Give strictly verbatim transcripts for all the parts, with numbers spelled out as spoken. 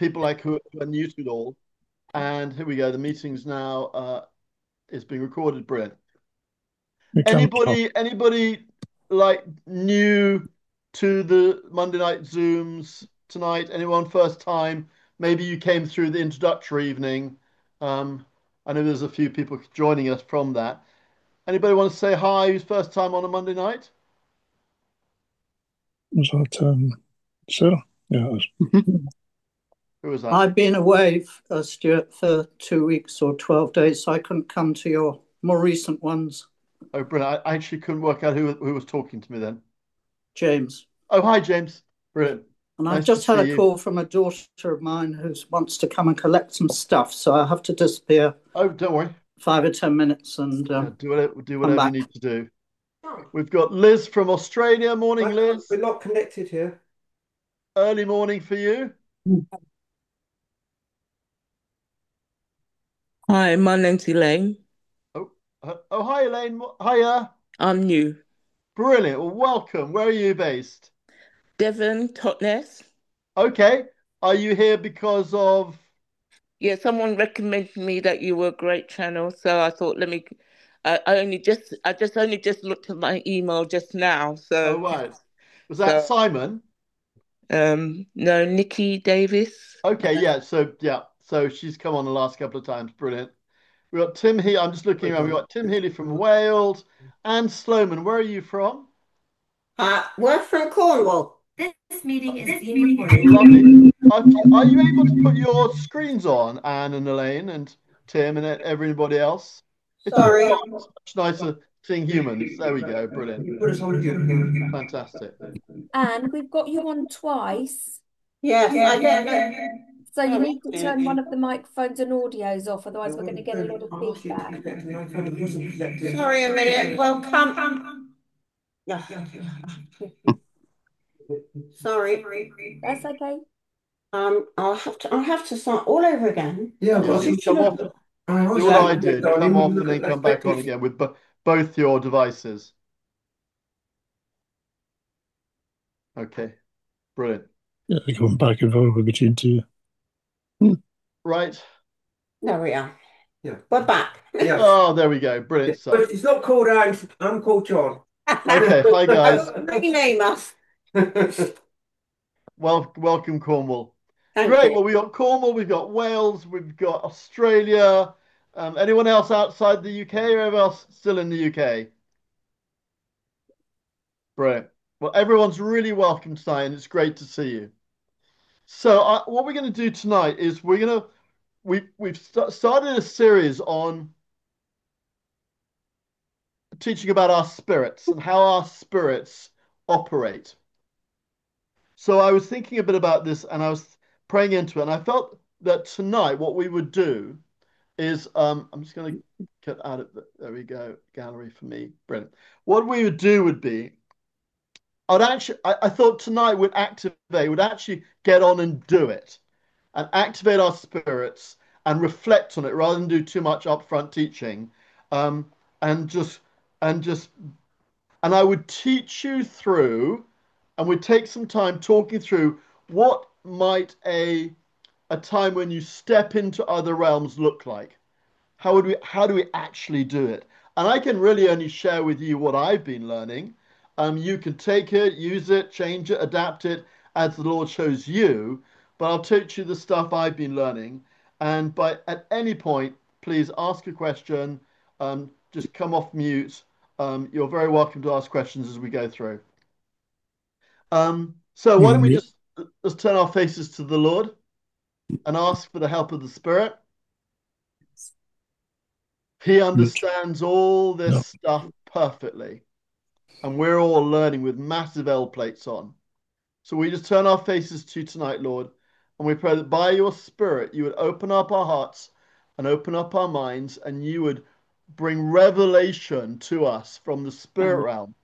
people like who are new to it all. And here we go. The meeting's now uh, is being recorded. Brilliant. We can talk. Anybody, anybody like new to the Monday night Zooms tonight? Anyone first time? Maybe you came through the introductory evening. Um, I know there's a few people joining us from that. Anybody want to say hi? Who's first time on a Monday night? Was that um, Sarah? Yeah, it was. Who was that? I've been away, uh, Stuart, for two weeks or twelve days, so I couldn't come to your more recent ones, Oh, brilliant. I I actually couldn't work out who who was talking to me then. James. Oh, hi, James. Brilliant. And I've Nice to just had see a you. call from a daughter of mine who wants to come and collect some stuff, so I have to disappear Oh, don't worry. five or ten minutes and Yeah, um, do whatever, do come whatever you back. need to do. Sorry, We've got Liz from Australia. Morning, I- Liz. we're not connected here. Early morning for you. Hi, my name's Elaine. Oh, uh, oh, hi, Elaine. Mo- Hiya. I'm new. Brilliant. Well, welcome. Where are you based? Devon, Totnes. Okay. Are you here because of? Yeah, someone recommended me that you were a great channel, so I thought, let me. I, I only just, I just only just looked at my email just now, Oh, so, right. Was that so, Simon? um, no, Nikki Davis. Okay. Yeah. So, yeah. So she's come on the last couple of times. Brilliant. We've got Tim here. I'm just looking around. We've got Tim Healy from Wales and Sloman. Where are you from? Uh, we're from Cornwall. This meeting is being Oh, recorded. lovely. Are, are you able to put your screens on, Anne and Elaine and Tim and everybody else? If you Sorry. can't, it's much nicer seeing humans. There we go. Brilliant. Fantastic. And we've got you on twice. Yes, I don't know. So you Sorry. need to turn one of the microphones and audios off, otherwise we're going to get a lot of feedback. Sorry a minute. Well, come. Yeah. Sorry. That's okay. Um, I'll have to. I'll have to start all over again. Yeah, well, just come off. Do what I did. Come off and then come back on again with bo both your devices. Okay, brilliant. Yeah, going back and forth between two. Hmm. Right. There we are. Yeah. We're back. Yeah. Oh, there we go. Brilliant But stuff. it's not called Anne, I'm called John. Okay, hi guys. Rename us. Well, welcome Cornwall. Thank Great. you. Well, we've got Cornwall, we've got Wales, we've got Australia. Um, anyone else outside the U K or everyone else still in the U K? Brilliant. Well, everyone's really welcome tonight, and it's great to see you. So, uh, what we're going to do tonight is we're going to we we've st started a series on teaching about our spirits and how our spirits operate. So, I was thinking a bit about this, and I was praying into it, and I felt that tonight what we would do is um, I'm just going to get out of the, there we go, gallery for me. Brilliant. What we would do would be I'd actually, I, I thought tonight would activate, would actually get on and do it and activate our spirits and reflect on it rather than do too much upfront teaching. Um, and just, and just, and I would teach you through and we'd take some time talking through what might a, a time when you step into other realms look like. How would we, how do we actually do it? And I can really only share with you what I've been learning. Um, you can take it, use it, change it, adapt it as the Lord shows you. But I'll teach you the stuff I've been learning. And by at any point, please ask a question. Um, just come off mute. Um, you're very welcome to ask questions as we go through. Um, so why You're don't we mute. just let's turn our faces to the Lord and ask for the help of the Spirit. He Mute. understands all this No. stuff perfectly, and we're all learning with massive L plates on. So we just turn our faces to you tonight, Lord, and we pray that by your Spirit you would open up our hearts and open up our minds, and you would bring revelation to us from the spirit realm.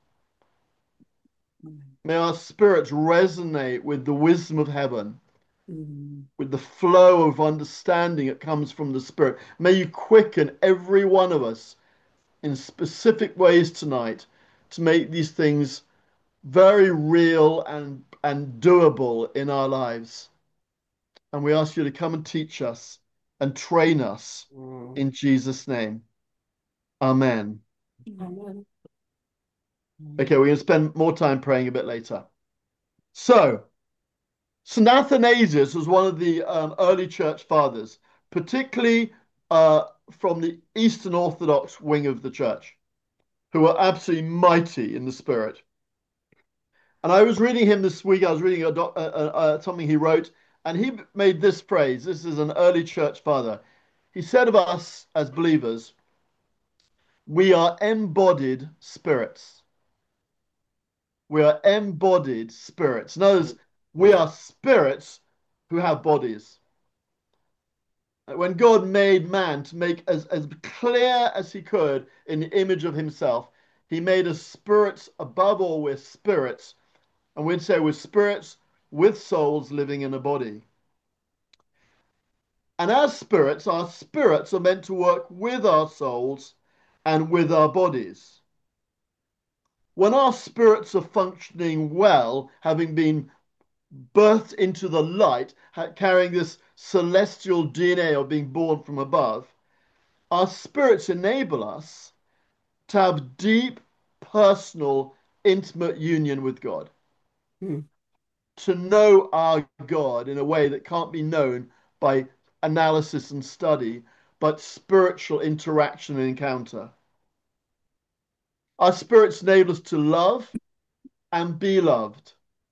May our spirits resonate with the wisdom of heaven, with the flow of understanding that comes from the Spirit. May you quicken every one of us in specific ways tonight to make these things very real and and doable in our lives. And we ask you to come and teach us and train us Mm. in Jesus' name. Amen. Amen. Okay, we're going to spend more time praying a bit later. So, Saint Athanasius was one of the um, early church fathers, particularly uh, from the Eastern Orthodox wing of the church, who were absolutely mighty in the spirit. And I was reading him this week. I was reading a doc, uh, uh, uh, something he wrote, and he made this phrase. This is an early church father. He said of us as believers, we are embodied spirits. We are embodied spirits. In other words, we are spirits who have bodies. When God made man to make as, as clear as he could in the image of himself, he made us spirits. Above all, we're spirits. And we'd say we're spirits with souls living in a body. And as spirits, our spirits are meant to work with our souls and with our bodies. When our spirits are functioning well, having been birthed into the light, carrying this celestial D N A of being born from above, our spirits enable us to have deep, personal, intimate union with God. Hmm. To know our God in a way that can't be known by analysis and study, but spiritual interaction and encounter. Our spirits enable us to love and be loved.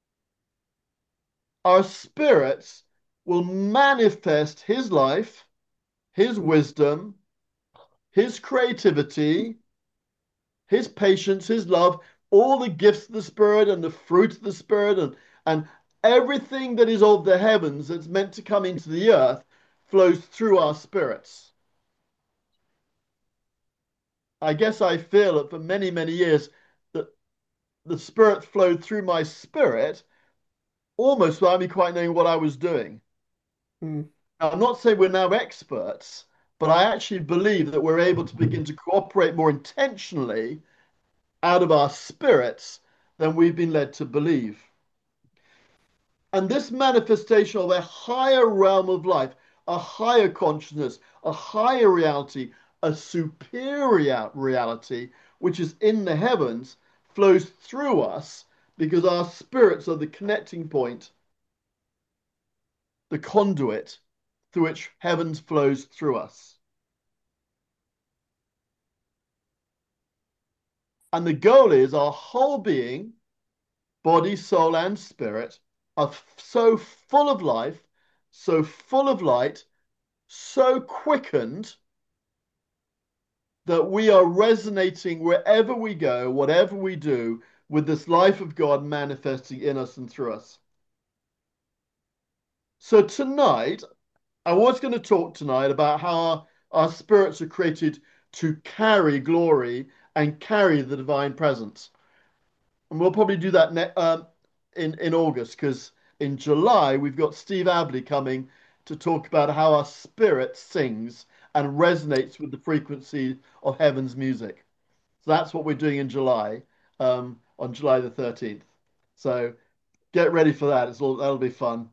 Our spirits will manifest his life, his wisdom, his creativity, his patience, his love, all the gifts of the Spirit and the fruit of the Spirit, and, and everything that is of the heavens that's meant to come into the earth flows through our spirits. I guess I feel that for many, many years that the Spirit flowed through my spirit almost without me quite knowing what I was doing. Mm. Now, I'm not saying we're now experts, but I actually believe that we're able to begin to cooperate more intentionally out of our spirits than we've been led to believe. And this manifestation of a higher realm of life, a higher consciousness, a higher reality, a superior reality, which is in the heavens, flows through us because our spirits are the connecting point, the conduit through which heavens flows through us. And the goal is our whole being, body, soul, and spirit, are so full of life, so full of light, so quickened that we are resonating wherever we go, whatever we do, with this life of God manifesting in us and through us. So tonight, I was going to talk tonight about how our, our spirits are created to carry glory and carry the divine presence. And we'll probably do that ne- um, in, in August, because in July, we've got Steve Abley coming to talk about how our spirit sings and resonates with the frequency of heaven's music. So that's what we're doing in July, um, on July the thirteenth. So get ready for that. It's all, that'll be fun.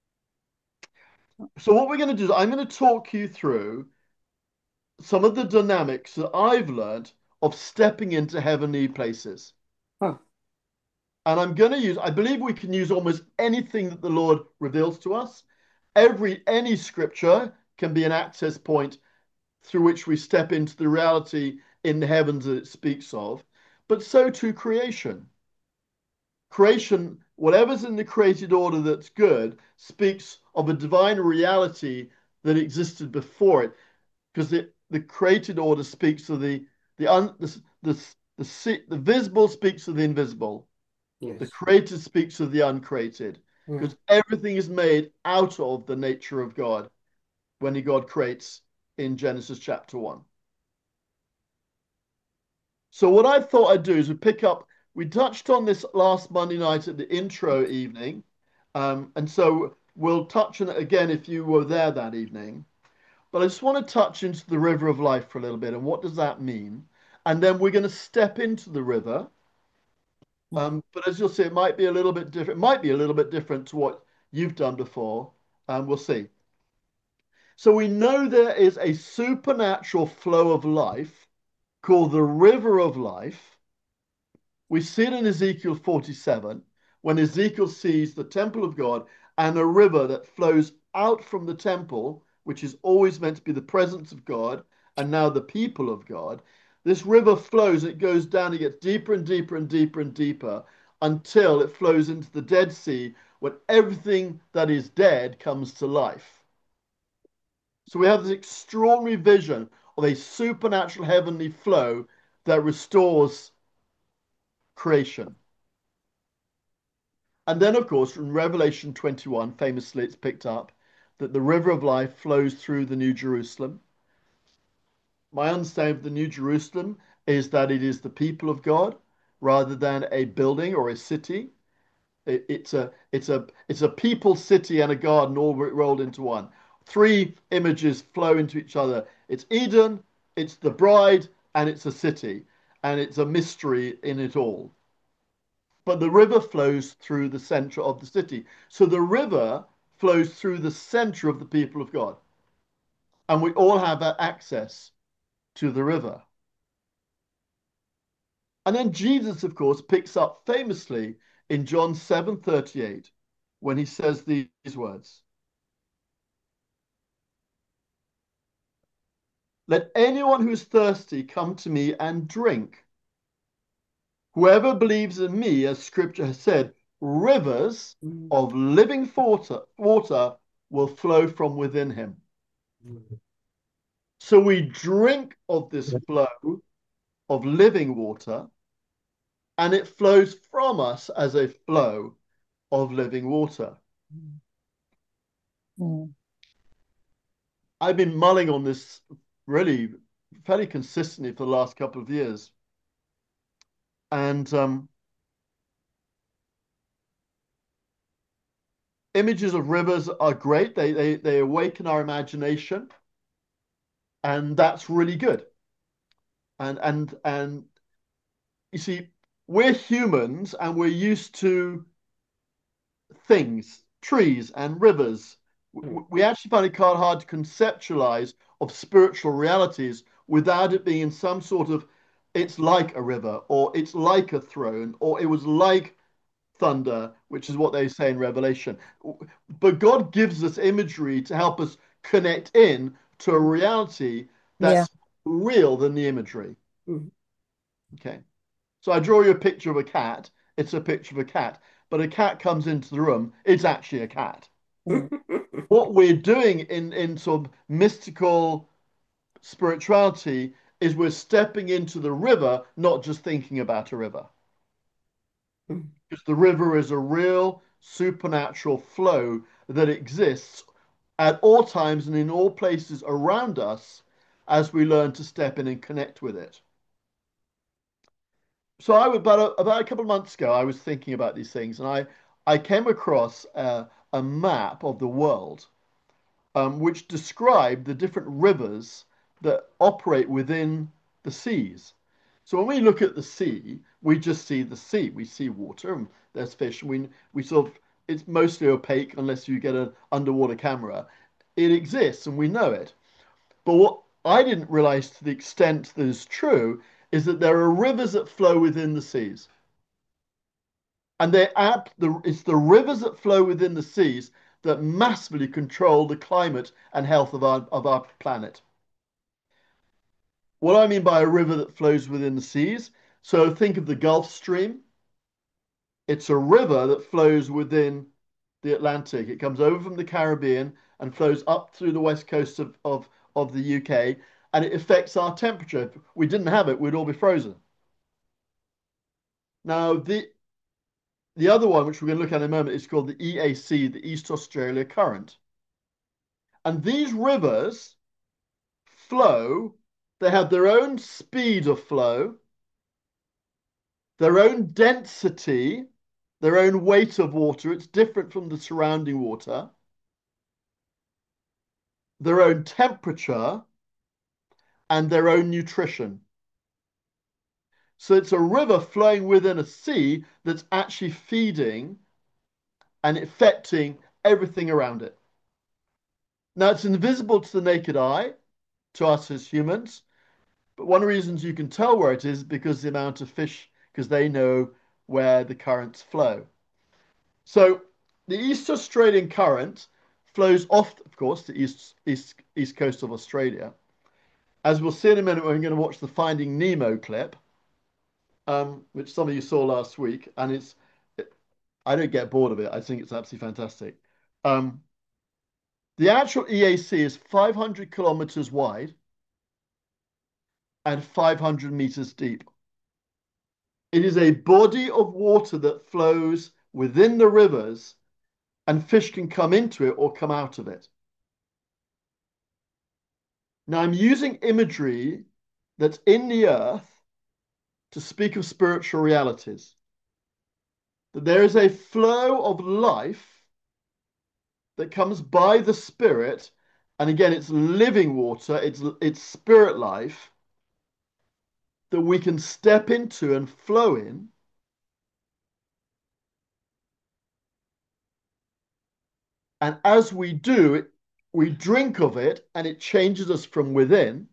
So what we're going to do is I'm going to talk you through some of the dynamics that I've learned of stepping into heavenly places. Huh. And I'm going to use, I believe we can use almost anything that the Lord reveals to us. Every, any scripture can be an access point through which we step into the reality in the heavens that it speaks of, but so too creation. Creation, whatever's in the created order that's good, speaks of a divine reality that existed before it, because the, the created order speaks of the the un, the, the, the, the visible speaks of the invisible. Yes. The created speaks of the uncreated, Yeah. because everything is made out of the nature of God when God creates in Genesis chapter one. So what I thought I'd do is we pick up, we touched on this last Monday night at the intro evening, um, and so we'll touch on it again if you were there that evening. But I just want to touch into the river of life for a little bit, and what does that mean? And then we're going to step into the river. Um, but as you'll see, it might be a little bit different. It might be a little bit different to what you've done before. and we'll see. So we know there is a supernatural flow of life called the river of life. We see it in Ezekiel forty-seven, when Ezekiel sees the temple of God and a river that flows out from the temple, which is always meant to be the presence of God, and now the people of God. This river flows, it goes down, it gets deeper and deeper and deeper and deeper until it flows into the Dead Sea, when everything that is dead comes to life. So we have this extraordinary vision of a supernatural heavenly flow that restores creation. And then, of course, in Revelation twenty-one, famously it's picked up that the river of life flows through the New Jerusalem. My understanding of the New Jerusalem is that it is the people of God rather than a building or a city. It, it's a it's a it's a people, city, and a garden all rolled into one. Three images flow into each other. It's Eden, it's the bride, and it's a city, and it's a mystery in it all. But the river flows through the center of the city. So the river flows through the center of the people of God. And we all have access to the river. And then Jesus, of course, picks up famously in John seven thirty-eight when he says these words. Let anyone who is thirsty come to me and drink. Whoever believes in me, as scripture has said, rivers of living water, water will flow from within him. So we drink of this flow of living water, and it flows from us as a flow of living water. Mm. I've been mulling on this really fairly consistently for the last couple of years. And um, images of rivers are great. They, they, they awaken our imagination. And that's really good. And, and, and you see, we're humans and we're used to things, trees and rivers. We actually find it quite hard to conceptualize of spiritual realities without it being in some sort of, it's like a river, or it's like a throne, or it was like thunder, which is what they say in Revelation. But God gives us imagery to help us connect in to a reality that's Yeah. real than the imagery. Mhm. Okay. So I draw you a picture of a cat. It's a picture of a cat. But a cat comes into the room, it's actually a cat. Mm. What we're doing in, in sort of mystical spirituality is we're stepping into the river, not just thinking about a river. Mm. Because the river is a real supernatural flow that exists at all times and in all places around us as we learn to step in and connect with it. So I was about a, about a couple of months ago, I was thinking about these things, and I, I came across a, a map of the world um, which described the different rivers that operate within the seas. So when we look at the sea, we just see the sea. We see water, and there's fish. And we we sort of it's mostly opaque unless you get an underwater camera. It exists, and we know it. But what I didn't realize to the extent that is true is that there are rivers that flow within the seas. And they add the it's the rivers that flow within the seas that massively control the climate and health of our of our planet. What I mean by a river that flows within the seas, so think of the Gulf Stream. It's a river that flows within the Atlantic. It comes over from the Caribbean and flows up through the west coast of, of, of the U K, and it affects our temperature. If we didn't have it, we'd all be frozen. Now, the the other one, which we're going to look at in a moment, is called the E A C, the East Australia Current. And these rivers flow, they have their own speed of flow, their own density, their own weight of water. It's different from the surrounding water. Their own temperature and their own nutrition. So it's a river flowing within a sea that's actually feeding and affecting everything around it. Now, it's invisible to the naked eye, to us as humans, but one of the reasons you can tell where it is because the amount of fish, because they know where the currents flow. So the East Australian current flows off, of course, the east east east coast of Australia. As we'll see in a minute, we're going to watch the Finding Nemo clip, um, which some of you saw last week, and it's it, I don't get bored of it. I think it's absolutely fantastic. Um, the actual E A C is five hundred kilometers wide and five hundred meters deep. It is a body of water that flows within the rivers, and fish can come into it or come out of it. Now, I'm using imagery that's in the earth to speak of spiritual realities. That there is a flow of life that comes by the Spirit, and again, it's living water, it's, it's spirit life that we can step into and flow in. And as we do, we drink of it and it changes us from within.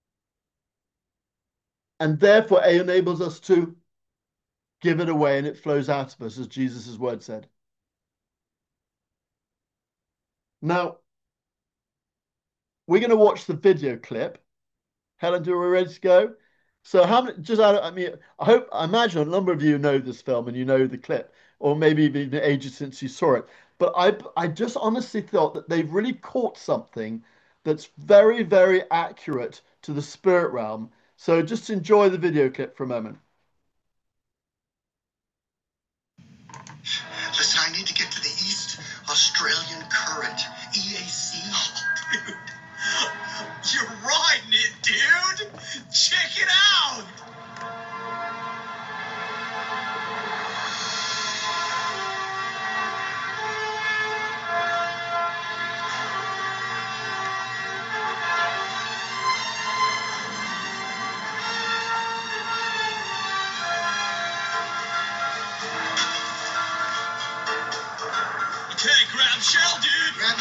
And therefore, it enables us to give it away and it flows out of us, as Jesus' word said. Now, we're going to watch the video clip. Helen, do we ready to go? So how many, just out of, I mean, I hope, I imagine a number of you know this film and you know the clip, or maybe even the ages since you saw it. But I, I just honestly thought that they've really caught something that's very, very accurate to the spirit realm. So just enjoy the video clip for a moment. Listen, I need to get to the East Australian Current, E A C. Oh, dude, you're riding it, dude. Check it out. Okay, grab shell, dude. Grab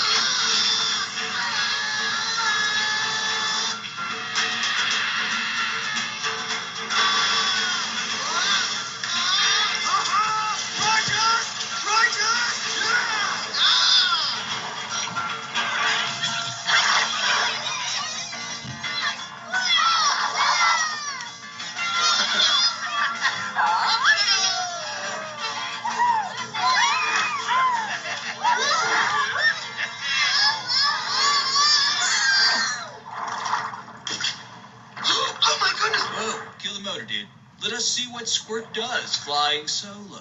dude. Let us see what Squirt does flying solo.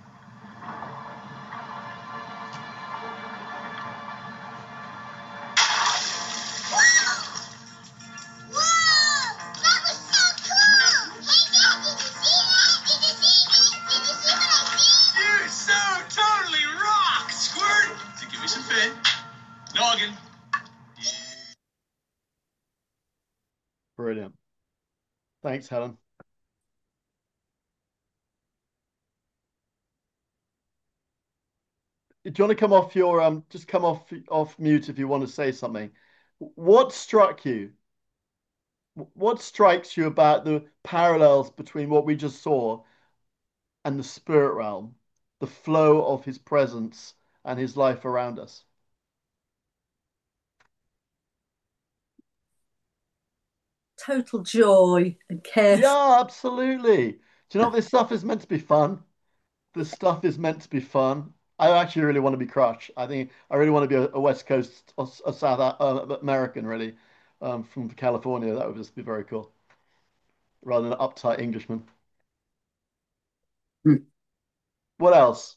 You so totally rock, Squirt! So give me some fin. Noggin. Brilliant. Thanks, Helen. Do you want to come off your um just come off off mute if you want to say something? What struck you? What strikes you about the parallels between what we just saw and the spirit realm, the flow of his presence and his life around us? Total joy and care. Yeah, absolutely. Do you know what, this stuff is meant to be fun? This stuff is meant to be fun. I actually really want to be Crush. I think I really want to be a, a West Coast, a, a South uh, American, really, um, from California. That would just be very cool, rather than an uptight Englishman. Hmm. What else?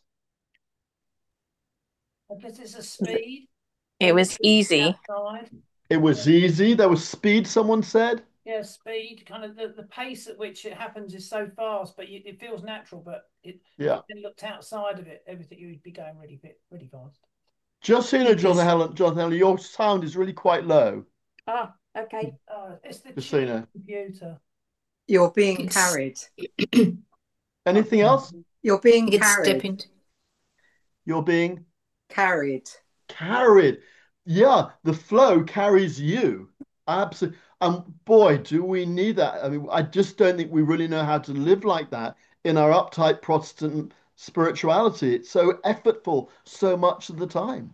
I guess it's a speed. It was easy. Outside. It was easy. There was speed, someone said. Yeah, speed. Kind of the, the pace at which it happens is so fast, but you, it feels natural. But it, Yeah. It looked outside of it. Everything you would be going really, really fast. Just so you know, Jonathan Helen, Jonathan Helen, your sound is really quite low. Ah, okay. Oh, it's the Just so you know. computer. You're being It's- carried. Anything else? You're being It's carried. stepping. You're being Carried. carried. Yeah, the flow carries you. Absolutely. And boy, do we need that. I mean, I just don't think we really know how to live like that in our uptight Protestant spirituality. It's so effortful so much of the time.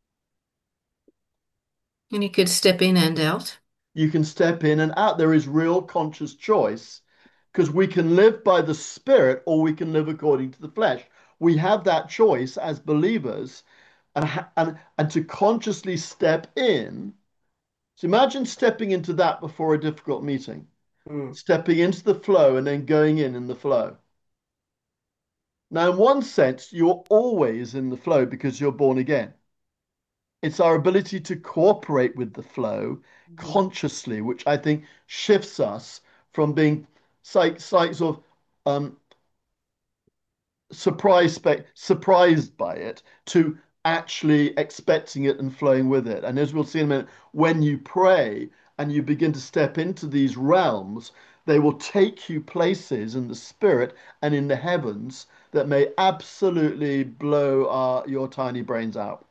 And you could step in and out. You can step in and out. There is real conscious choice because we can live by the Spirit or we can live according to the flesh. We have that choice as believers, and, and, and to consciously step in. So imagine stepping into that before a difficult meeting, Mm. stepping into the flow and then going in in the flow. Now, in one sense, you're always in the flow because you're born again. It's our ability to cooperate with the flow consciously, which I think shifts us from being like, like sort of um, surprised, surprised by it to actually expecting it and flowing with it. And as we'll see in a minute, when you pray and you begin to step into these realms, they will take you places in the spirit and in the heavens that may absolutely blow our, your tiny brains out.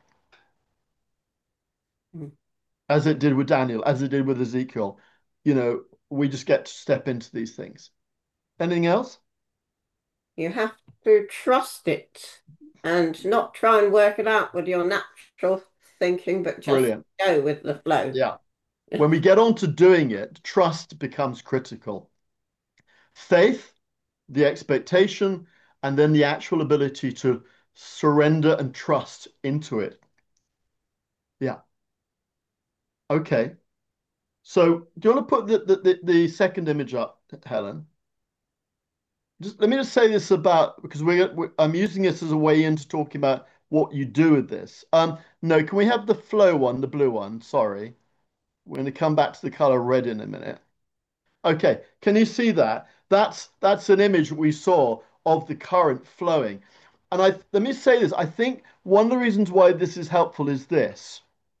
Mm. As it did with Daniel, as it did with Ezekiel. You know, we just get to step into these things. Anything else? You have to trust it and not try and work it out with your natural thinking, but just Brilliant. go with the flow. Yeah. When we get on to doing it, trust becomes critical. Faith, the expectation, and then the actual ability to surrender and trust into it. Yeah. Okay. So do you want to put the, the, the, the second image up, Helen? Just let me just say this about, because we're, we're I'm using this as a way into talking about what you do with this. Um, no, can we have the flow one, the blue one? Sorry. We're going to come back to the color red in a minute. Okay, can you see that? That's that's an image we saw of the current flowing. And I let me say this, I think one of the reasons why this is helpful is this.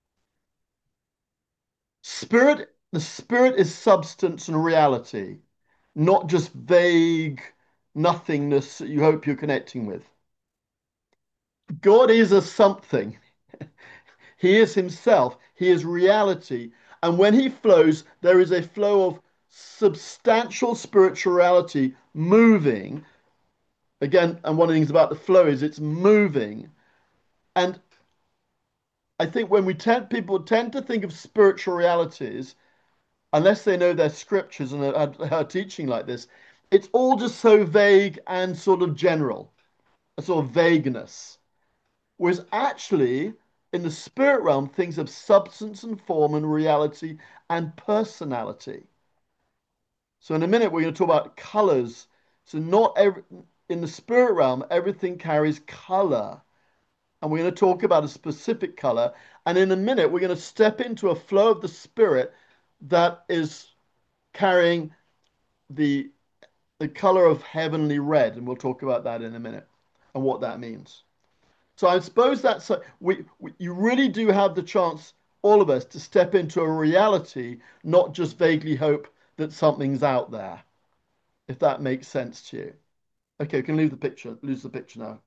Spirit, the spirit is substance and reality, not just vague nothingness that you hope you're connecting with. God is a something. He is himself. He is reality. And when he flows, there is a flow of substantial spirituality moving. Again, and one of the things about the flow is it's moving. And I think when we tend, people tend to think of spiritual realities, unless they know their scriptures and are, are teaching like this, it's all just so vague and sort of general, a sort of vagueness. Whereas actually, in the spirit realm, things have substance and form and reality and personality. So in a minute, we're going to talk about colors. So not every, in the spirit realm, everything carries color. And we're going to talk about a specific color. And in a minute, we're going to step into a flow of the spirit that is carrying the, the color of heavenly red. And we'll talk about that in a minute and what that means. So I suppose that's a, we, we you really do have the chance, all of us, to step into a reality, not just vaguely hope that something's out there, if that makes sense to you. Okay, we can leave the picture, lose the picture now.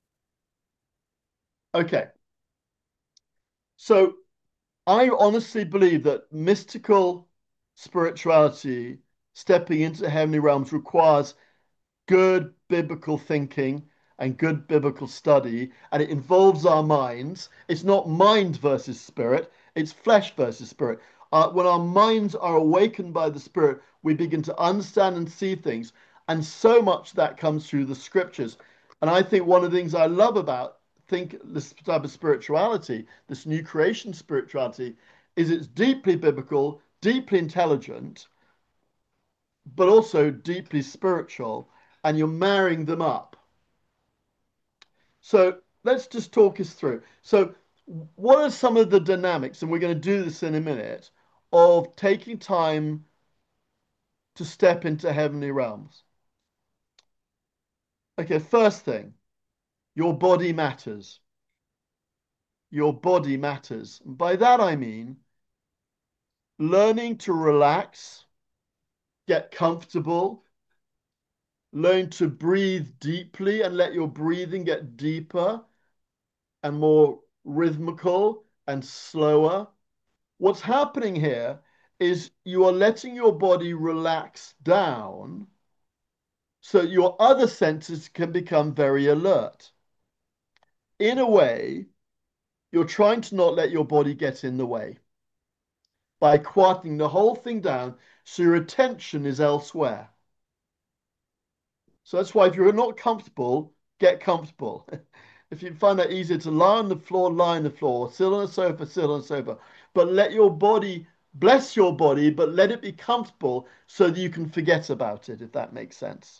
Okay. So I honestly believe that mystical spirituality, stepping into heavenly realms, requires good biblical thinking and good biblical study, and it involves our minds. It's not mind versus spirit, it's flesh versus spirit. Uh, when our minds are awakened by the spirit, we begin to understand and see things, and so much that comes through the scriptures. And I think one of the things I love about think this type of spirituality, this new creation spirituality, is it's deeply biblical, deeply intelligent, but also deeply spiritual, and you're marrying them up. So let's just talk us through. So what are some of the dynamics, and we're going to do this in a minute, of taking time to step into heavenly realms? Okay, first thing, your body matters. Your body matters. And by that I mean learning to relax, get comfortable, learn to breathe deeply and let your breathing get deeper and more rhythmical and slower. What's happening here is you are letting your body relax down so your other senses can become very alert. In a way, you're trying to not let your body get in the way by quietening the whole thing down so your attention is elsewhere. So that's why if you're not comfortable, get comfortable. If you find that easier to lie on the floor, lie on the floor, sit on a sofa, sit on a sofa. But let your body, bless your body, but let it be comfortable so that you can forget about it, if that makes sense.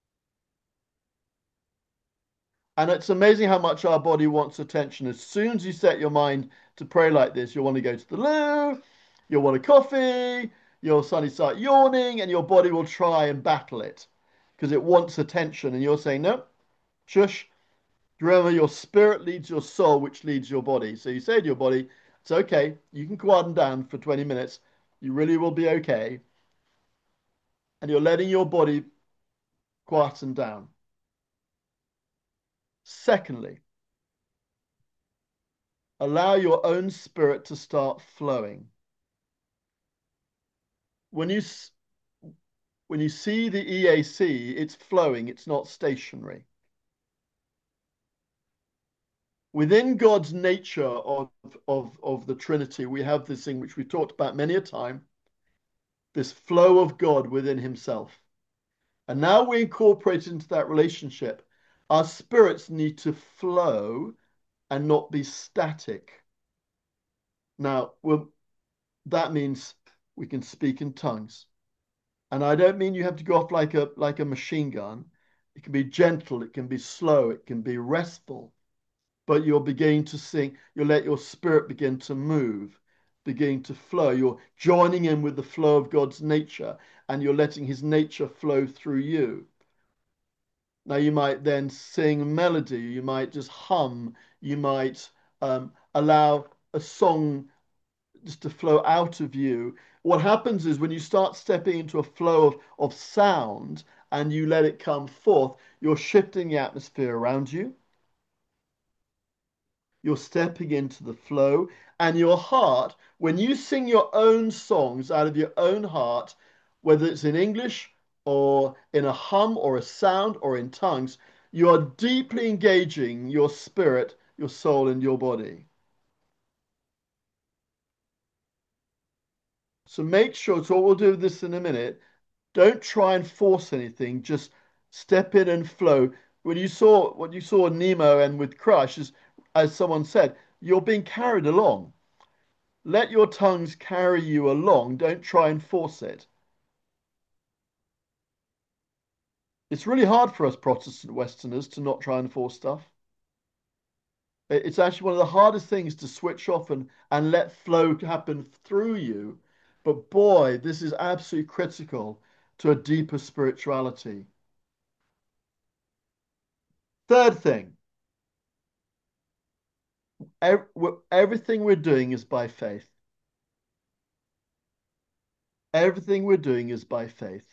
And it's amazing how much our body wants attention. As soon as you set your mind to pray like this, you'll want to go to the loo, you'll want a coffee, you'll suddenly start yawning, and your body will try and battle it because it wants attention. And you're saying, no, shush. Remember, your spirit leads your soul, which leads your body. So you say to your body, it's okay. You can quieten down for twenty minutes. You really will be okay. And you're letting your body quieten down. Secondly, allow your own spirit to start flowing. When you, when you see the E A C, it's flowing. It's not stationary. Within God's nature of, of, of the Trinity, we have this thing which we've talked about many a time, this flow of God within himself. And now we incorporate into that relationship, our spirits need to flow and not be static. Now, well, that means we can speak in tongues. And I don't mean you have to go off like a, like a machine gun. It can be gentle, it can be slow, it can be restful. But you're beginning to sing, you'll let your spirit begin to move, beginning to flow. You're joining in with the flow of God's nature, and you're letting his nature flow through you. Now, you might then sing melody, you might just hum, you might um, allow a song just to flow out of you. What happens is when you start stepping into a flow of, of sound and you let it come forth, you're shifting the atmosphere around you. You're stepping into the flow, and your heart, when you sing your own songs out of your own heart, whether it's in English or in a hum or a sound or in tongues, you are deeply engaging your spirit, your soul, and your body. So make sure, so we'll do this in a minute, don't try and force anything, just step in and flow. When you saw what you saw in Nemo and with Crush is, as someone said, you're being carried along. Let your tongues carry you along. Don't try and force it. It's really hard for us Protestant Westerners to not try and force stuff. It's actually one of the hardest things to switch off and, and let flow happen through you. But boy, this is absolutely critical to a deeper spirituality. Third thing. Everything we're doing is by faith. Everything we're doing is by faith.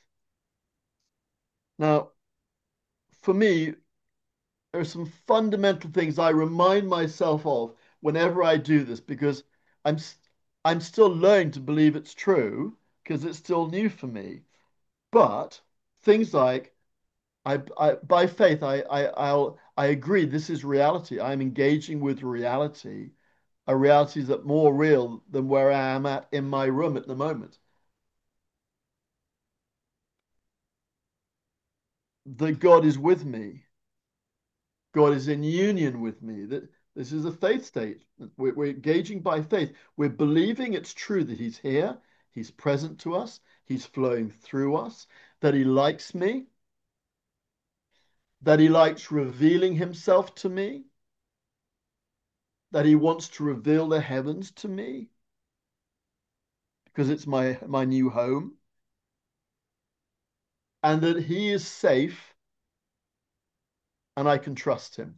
Now, for me, there are some fundamental things I remind myself of whenever I do this, because I'm I'm still learning to believe it's true, because it's still new for me. But things like I, I by faith, I I I'll I agree this is reality. I'm engaging with reality. A reality that's more real than where I am at in my room at the moment. That God is with me. God is in union with me. That this is a faith state. We're, we're engaging by faith. We're believing it's true that he's here. He's present to us. He's flowing through us. That he likes me. That he likes revealing himself to me. That he wants to reveal the heavens to me. Because it's my, my new home. And that he is safe and I can trust him.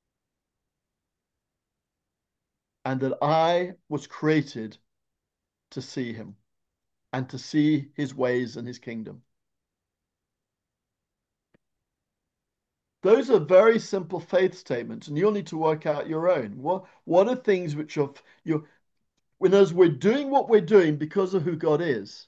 And that I was created to see him and to see his ways and his kingdom. Those are very simple faith statements, and you'll need to work out your own. What what are things which are you when as we're doing what we're doing because of who God is?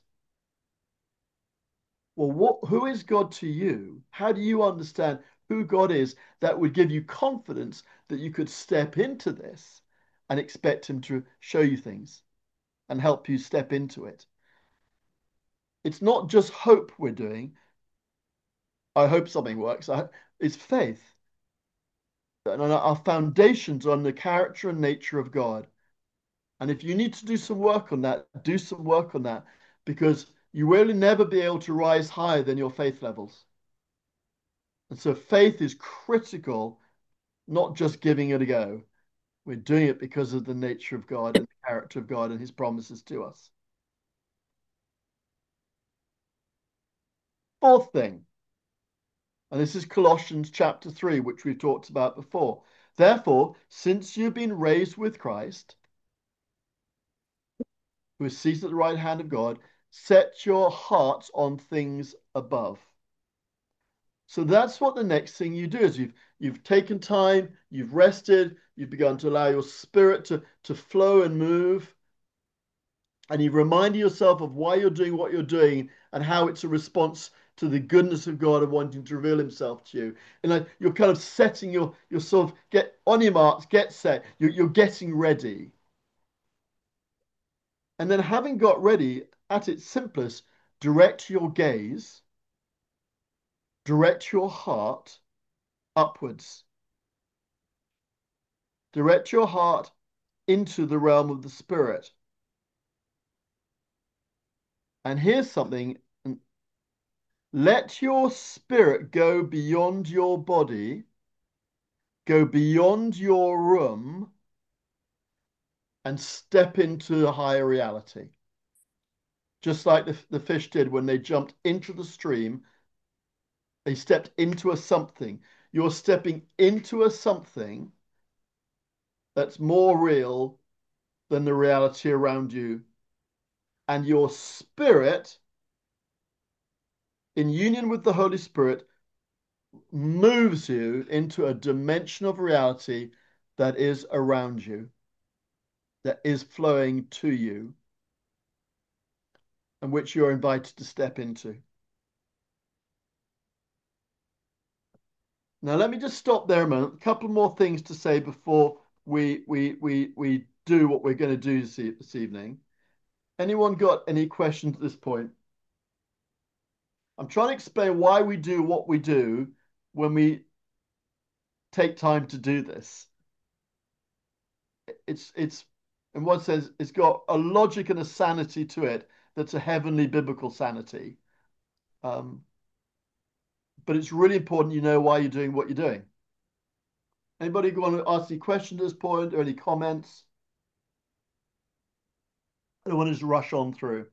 Well, what who is God to you? How do you understand who God is that would give you confidence that you could step into this and expect him to show you things and help you step into it? It's not just hope we're doing. I hope something works. I, it's faith. And our foundations are on the character and nature of God. And if you need to do some work on that, do some work on that, because you will never be able to rise higher than your faith levels. And so faith is critical, not just giving it a go. We're doing it because of the nature of God and the character of God and his promises to us. Fourth thing, and this is Colossians chapter three, which we've talked about before. Therefore, since you've been raised with Christ, who is seated at the right hand of God, set your hearts on things above. So that's what the next thing you do is you've you've taken time, you've rested, you've begun to allow your spirit to, to flow and move, and you've reminded yourself of why you're doing what you're doing and how it's a response to the goodness of God and wanting to reveal himself to you. And like you're kind of setting your, your sort of get on your marks, get set, you're, you're getting ready. And then having got ready, at its simplest, direct your gaze, direct your heart upwards. Direct your heart into the realm of the spirit. And here's something. Let your spirit go beyond your body, go beyond your room, and step into a higher reality. Just like the, the fish did when they jumped into the stream, they stepped into a something. You're stepping into a something that's more real than the reality around you. And your spirit, in union with the Holy Spirit, moves you into a dimension of reality that is around you, that is flowing to you, and which you're invited to step into. Now, let me just stop there a moment. A couple more things to say before we we we we do what we're going to do this, e this evening. Anyone got any questions at this point? I'm trying to explain why we do what we do when we take time to do this. It's it's in one sense, it's got a logic and a sanity to it that's a heavenly biblical sanity. Um, but it's really important you know why you're doing what you're doing. Anybody want to ask any questions at this point or any comments? I don't want to just rush on through.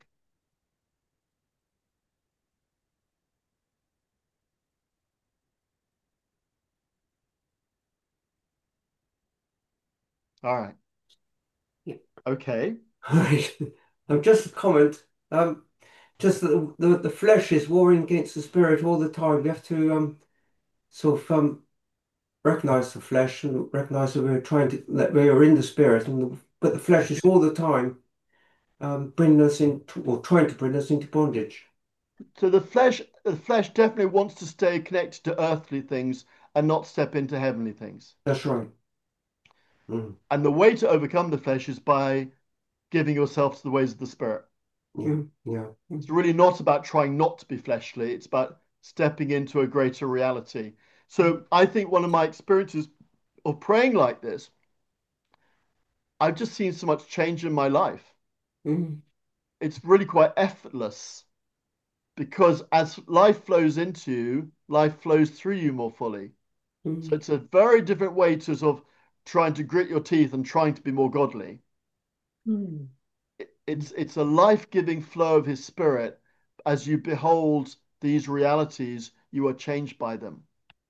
All right. Yeah. Okay. um, just a comment. Um, just that the, the the flesh is warring against the spirit all the time. We have to um sort of um recognize the flesh and recognize that we're trying to that we are in the spirit, and the, but the flesh is all the time um bringing us into or trying to bring us into bondage. So the flesh, the flesh definitely wants to stay connected to earthly things and not step into heavenly things. That's right. Mm. And the way to overcome the flesh is by giving yourself to the ways of the spirit. Yeah, yeah. It's really not about trying not to be fleshly. It's about stepping into a greater reality. So I think one of my experiences of praying like this, I've just seen so much change in my life. Mm. It's really quite effortless because as life flows into you, life flows through you more fully. Mm. So it's a very different way to sort of trying to grit your teeth and trying to be more godly. Mm. It, it's it's a life-giving flow of his spirit. As you behold these realities, you are changed by them.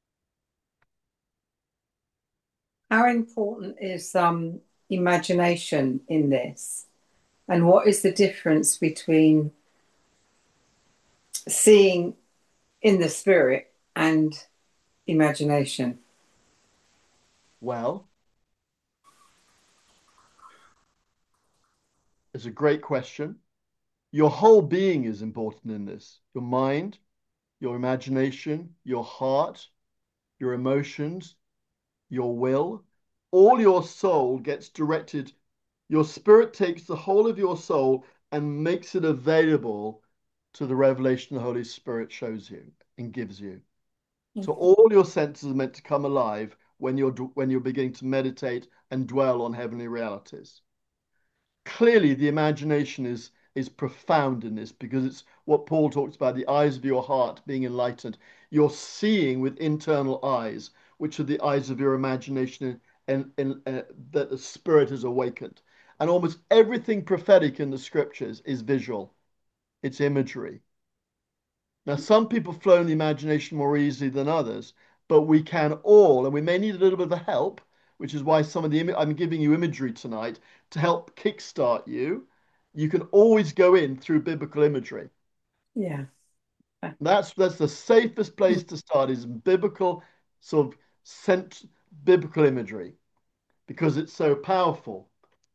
How important is um, imagination in this? And what is the difference between seeing in the spirit and imagination? Well, it's a great question. Your whole being is important in this. Your mind, your imagination, your heart, your emotions, your will, all your soul gets directed. Your spirit takes the whole of your soul and makes it available to the revelation the Holy Spirit shows you and gives you. So all your senses are meant to come alive when you're when you're beginning to meditate and dwell on heavenly realities. Clearly, the imagination is is profound in this because it's what Paul talks about, the eyes of your heart being enlightened. You're seeing with internal eyes, which are the eyes of your imagination, and, and uh, that the spirit is awakened. And almost everything prophetic in the scriptures is visual. It's imagery. Now, some people flow in the imagination more easily than others, but we can all, and we may need a little bit of help, which is why some of the I'm giving you imagery tonight to help kickstart you. You can always go in through biblical imagery. Yeah. That's that's the safest place to start is biblical sort of sent biblical imagery because it's so powerful.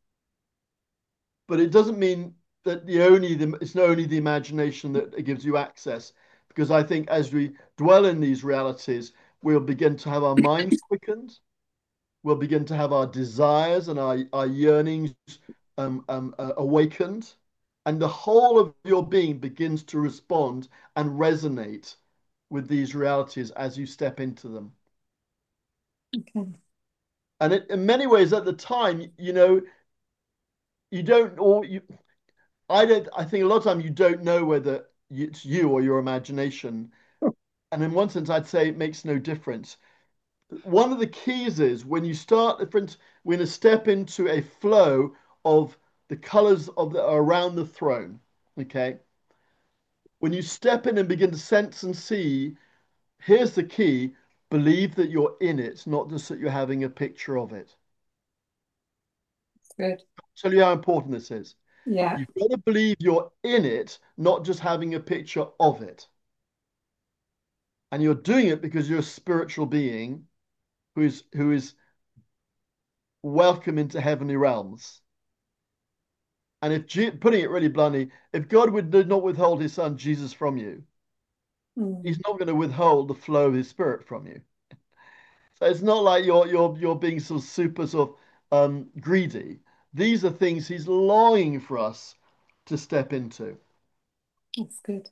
But it doesn't mean that the only the, it's not only the imagination that gives you access, because I think as we dwell in these realities, we'll begin to have our minds quickened, we'll begin to have our desires and our, our yearnings um, um, uh, awakened, and the whole of your being begins to respond and resonate with these realities as you step into them. Okay. And it, in many ways, at the time, you know, you don't, or you, I don't, I think a lot of time you don't know whether it's you or your imagination. And in one sense, I'd say it makes no difference. One of the keys is when you start, different, we're going to step into a flow of the colors of the around the throne. Okay. When you step in and begin to sense and see, here's the key: believe that you're in it, not just that you're having a picture of it. Good. I'll tell you how important this is. Yeah. You've got to believe you're in it, not just having a picture of it. And you're doing it because you're a spiritual being who is who is welcome into heavenly realms. And if, putting it really bluntly, if God would did not withhold his son Jesus from you, Mm. he's not going to withhold the flow of his spirit from you. So it's not like you're you're you're being sort of super sort of um, greedy. These are things he's longing for us to step into. That's good.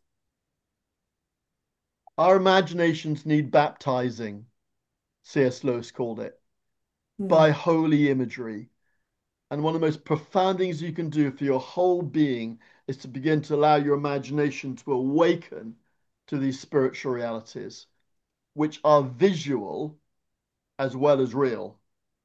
Our imaginations need baptizing, C S Lewis called it, Mm. by holy imagery. And one of the most profound things you can do for your whole being is to begin to allow your imagination to awaken to these spiritual realities, which are visual as well as real.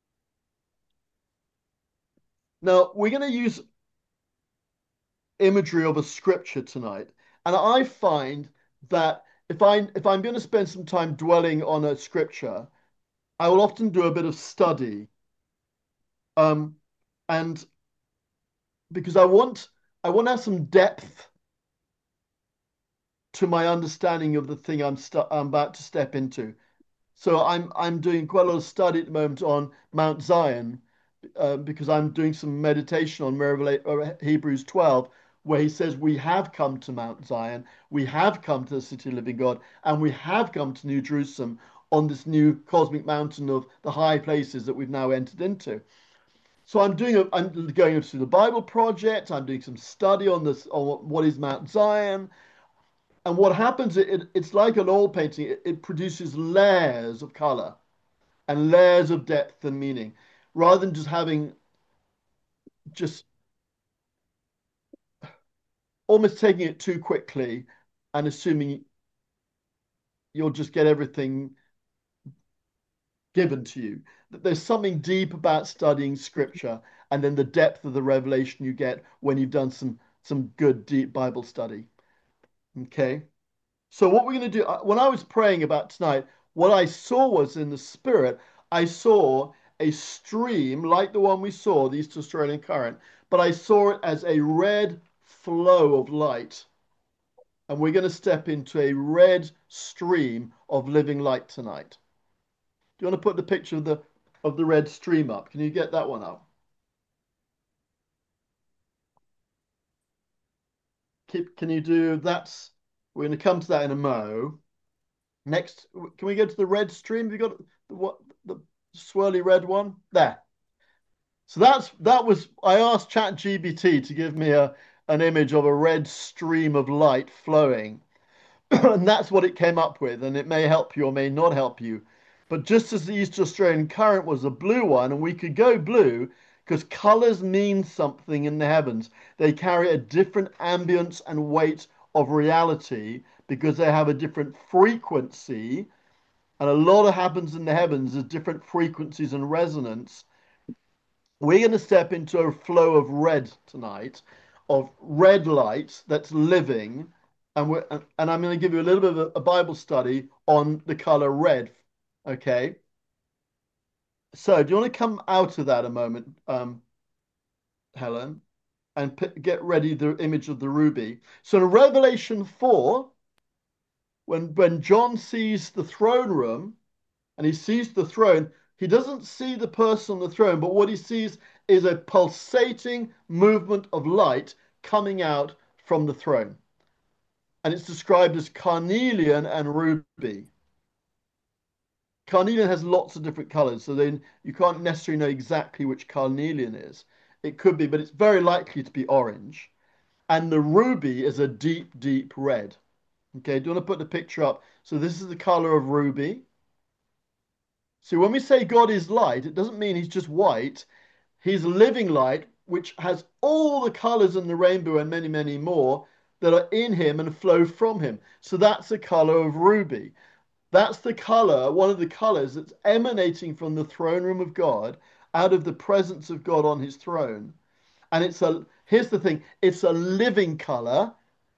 Now, we're going to use imagery of a scripture tonight. And I find that if, I, if I'm going to spend some time dwelling on a scripture, I will often do a bit of study. Um, and because I want, I want to have some depth to my understanding of the thing I'm, I'm about to step into. So I'm I'm doing quite a lot of study at the moment on Mount Zion uh, because I'm doing some meditation on Revela- Hebrews twelve, where he says we have come to Mount Zion, we have come to the city of living God, and we have come to New Jerusalem on this new cosmic mountain of the high places that we've now entered into. So I'm doing a, I'm going through the Bible Project. I'm doing some study on this on what is Mount Zion. And what happens, it, it's like an oil painting. It, it produces layers of color and layers of depth and meaning, rather than just having just almost taking it too quickly and assuming you'll just get everything given to you. There's something deep about studying scripture and then the depth of the revelation you get when you've done some some good deep Bible study. Okay. So what we're going to do, when I was praying about tonight, what I saw was in the spirit, I saw a stream like the one we saw, the East Australian current, but I saw it as a red flow of light. And we're going to step into a red stream of living light tonight. Do you want to put the picture of the of the red stream up? Can you get that one up? Keep, can you do that's we're going to come to that in a mo. Next, can we go to the red stream? Have you got the what the swirly red one? There. So that's that was I asked ChatGPT to give me a an image of a red stream of light flowing. And that's what it came up with, and it may help you or may not help you. But just as the East Australian current was a blue one, and we could go blue because colors mean something in the heavens. They carry a different ambience and weight of reality because they have a different frequency. And a lot of happens in the heavens is different frequencies and resonance. We're going to step into a flow of red tonight, of red light that's living. And, we're, and I'm going to give you a little bit of a, a Bible study on the color red. Okay. So do you want to come out of that a moment, um, Helen, and p get ready the image of the ruby? So in Revelation four, when, when John sees the throne room and he sees the throne, he doesn't see the person on the throne, but what he sees is a pulsating movement of light coming out from the throne. And it's described as carnelian and ruby. Carnelian has lots of different colors, so then you can't necessarily know exactly which carnelian is. It could be, but it's very likely to be orange. And the ruby is a deep, deep red. Okay, do you want to put the picture up? So this is the color of ruby. So when we say God is light, it doesn't mean he's just white. He's living light, which has all the colors in the rainbow and many, many more that are in him and flow from him. So that's the color of ruby. That's the color, one of the colors that's emanating from the throne room of God, out of the presence of God on his throne. And it's a, here's the thing, it's a living color,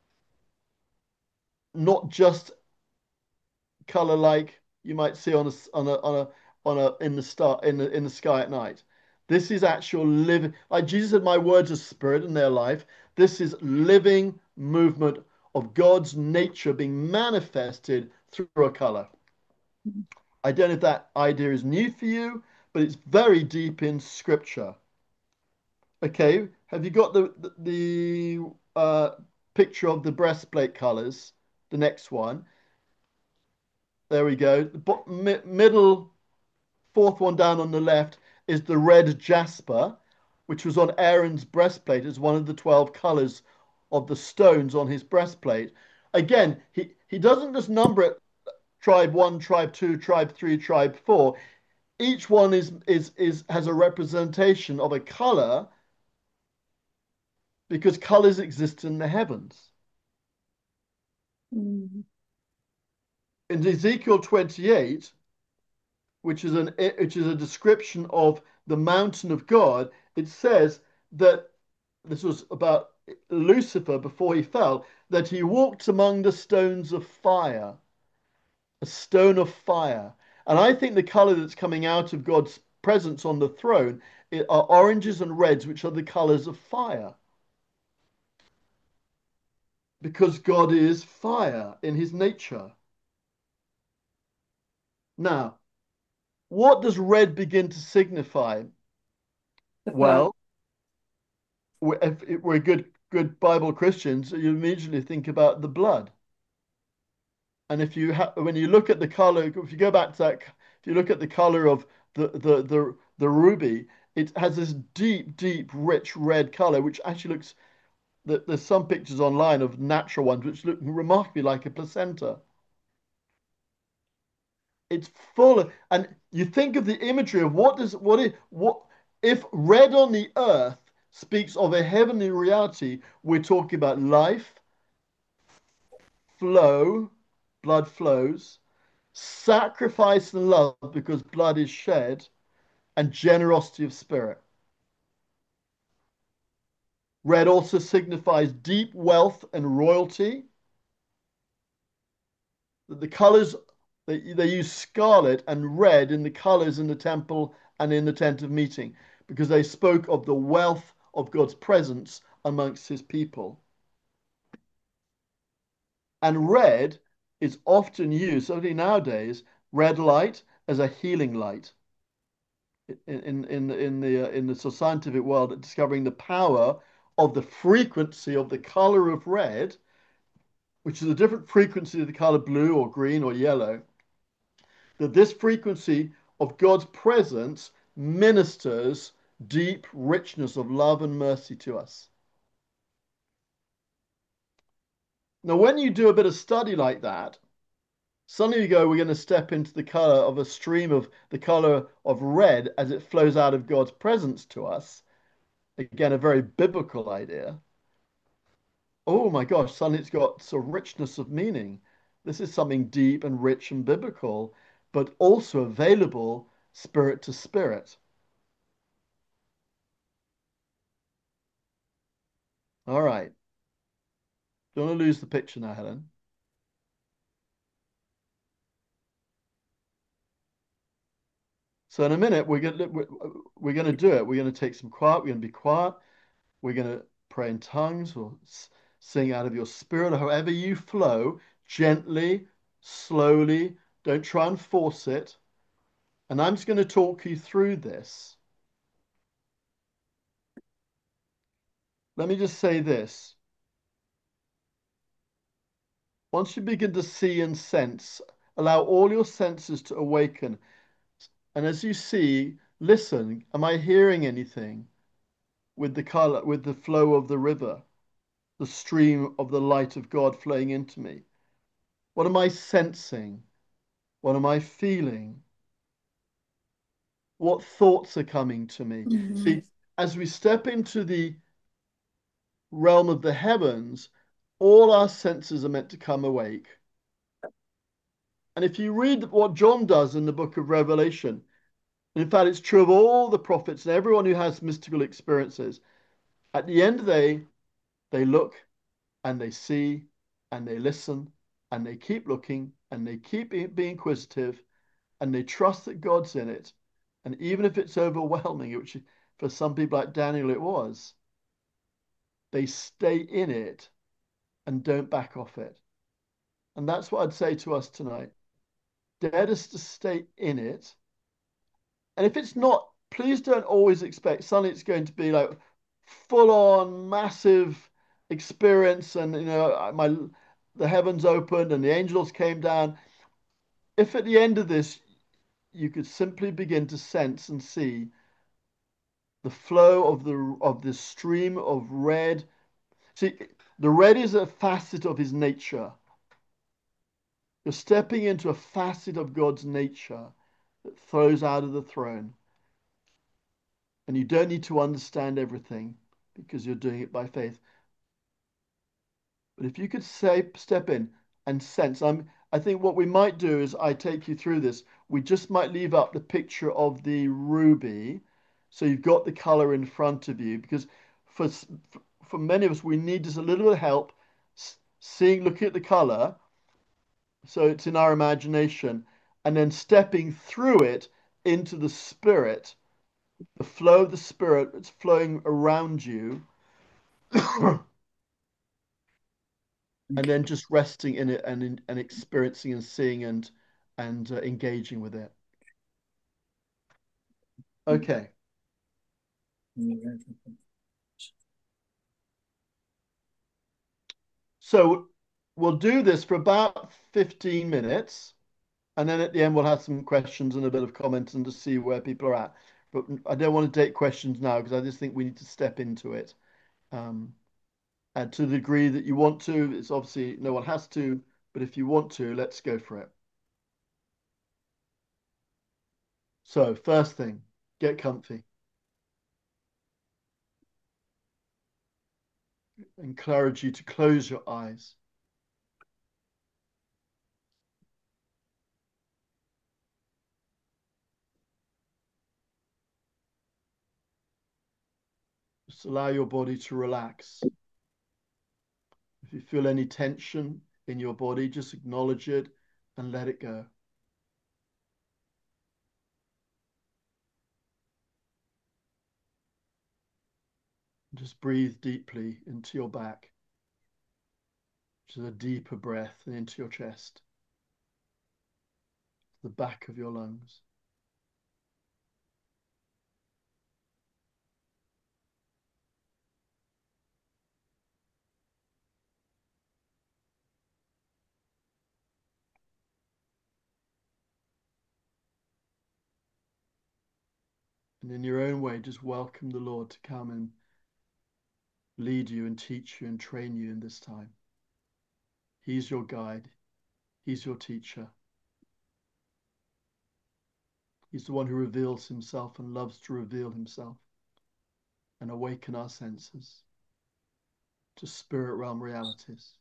not just color like you might see on a, on a, on a, on a, in the star, in the, in the sky at night. This is actual living, like Jesus said, my words are spirit in their life. This is living movement of God's nature being manifested through a color. I don't know if that idea is new for you, but it's very deep in scripture. Okay, have you got the the, the uh, picture of the breastplate colors? The next one. There we go. The mi middle, fourth one down on the left is the red jasper, which was on Aaron's breastplate as one of the twelve colors of the stones on his breastplate. Again, he, he doesn't just number it tribe one, tribe two, tribe three, tribe four. Each one is is is has a representation of a color because colors exist in the heavens. Mm. In Ezekiel twenty-eight, which is an which is a description of the mountain of God, it says that this was about Lucifer before he fell, that he walked among the stones of fire. A stone of fire. And I think the color that's coming out of God's presence on the throne are oranges and reds, which are the colors of fire. Because God is fire in his nature. Now, what does red begin to signify? Well, if we're good, good Bible Christians, you immediately think about the blood. And if you ha when you look at the color, if you go back to that, if you look at the color of the the the the ruby, it has this deep, deep, rich red color, which actually looks. There's some pictures online of natural ones which look remarkably like a placenta. It's full of, and you think of the imagery of what does what is what if red on the earth speaks of a heavenly reality. We're talking about life, flow. Blood flows, sacrifice and love because blood is shed, and generosity of spirit. Red also signifies deep wealth and royalty. The colors, they, they use scarlet and red in the colors in the temple and in the tent of meeting because they spoke of the wealth of God's presence amongst his people. And red is often used, certainly nowadays, red light as a healing light. In in in, in the uh, in the sort of scientific world, discovering the power of the frequency of the color of red, which is a different frequency of the color blue or green or yellow, that this frequency of God's presence ministers deep richness of love and mercy to us. Now, when you do a bit of study like that, suddenly you go, we're going to step into the color of a stream of the color of red as it flows out of God's presence to us. Again, a very biblical idea. Oh my gosh, suddenly it's got sort of richness of meaning. This is something deep and rich and biblical, but also available spirit to spirit. All right. Don't want to lose the picture now, Helen. So in a minute, we're going to, we're going to do it. We're going to take some quiet. We're going to be quiet. We're going to pray in tongues or sing out of your spirit, or however you flow, gently, slowly. Don't try and force it. And I'm just going to talk you through this. Let me just say this. Once you begin to see and sense, allow all your senses to awaken. And as you see, listen, am I hearing anything with the color, with the flow of the river, the stream of the light of God flowing into me? What am I sensing? What am I feeling? What thoughts are coming to me? Mm-hmm. See, as we step into the realm of the heavens, all our senses are meant to come awake. And if you read what John does in the book of Revelation, and in fact, it's true of all the prophets and everyone who has mystical experiences, at the end of the day, they look and they see and they listen and they keep looking and they keep being inquisitive and they trust that God's in it. And even if it's overwhelming, which for some people like Daniel it was, they stay in it and don't back off it. And that's what I'd say to us tonight. Dare us to stay in it. And if it's not, please don't always expect suddenly it's going to be like full on massive experience and, you know, my the heavens opened and the angels came down. If at the end of this, you could simply begin to sense and see the flow of the of this stream of red. See, the red is a facet of his nature. You're stepping into a facet of God's nature that flows out of the throne. And you don't need to understand everything because you're doing it by faith. But if you could say, step in and sense, I'm, I think what we might do is I take you through this. We just might leave up the picture of the ruby. So you've got the color in front of you, because for, for many of us, we need just a little bit of help seeing, looking at the color. So it's in our imagination, and then stepping through it into the spirit, the flow of the spirit that's flowing around you, and then just resting in it and and experiencing and seeing and and uh, engaging with it. Okay. So we'll do this for about fifteen minutes, and then at the end we'll have some questions and a bit of comments and to see where people are at. But I don't want to take questions now because I just think we need to step into it. Um, and to the degree that you want to, it's obviously no one has to, but if you want to, let's go for it. So first thing, get comfy. I encourage you to close your eyes. Just allow your body to relax. If you feel any tension in your body, just acknowledge it and let it go. Just breathe deeply into your back, which is a deeper breath, and into your chest. the back of your lungs. And in your own way, just welcome the Lord to come and lead you and teach you and train you in this time. He's your guide. He's your teacher. He's the one who reveals himself and loves to reveal himself and awaken our senses to spirit realm realities.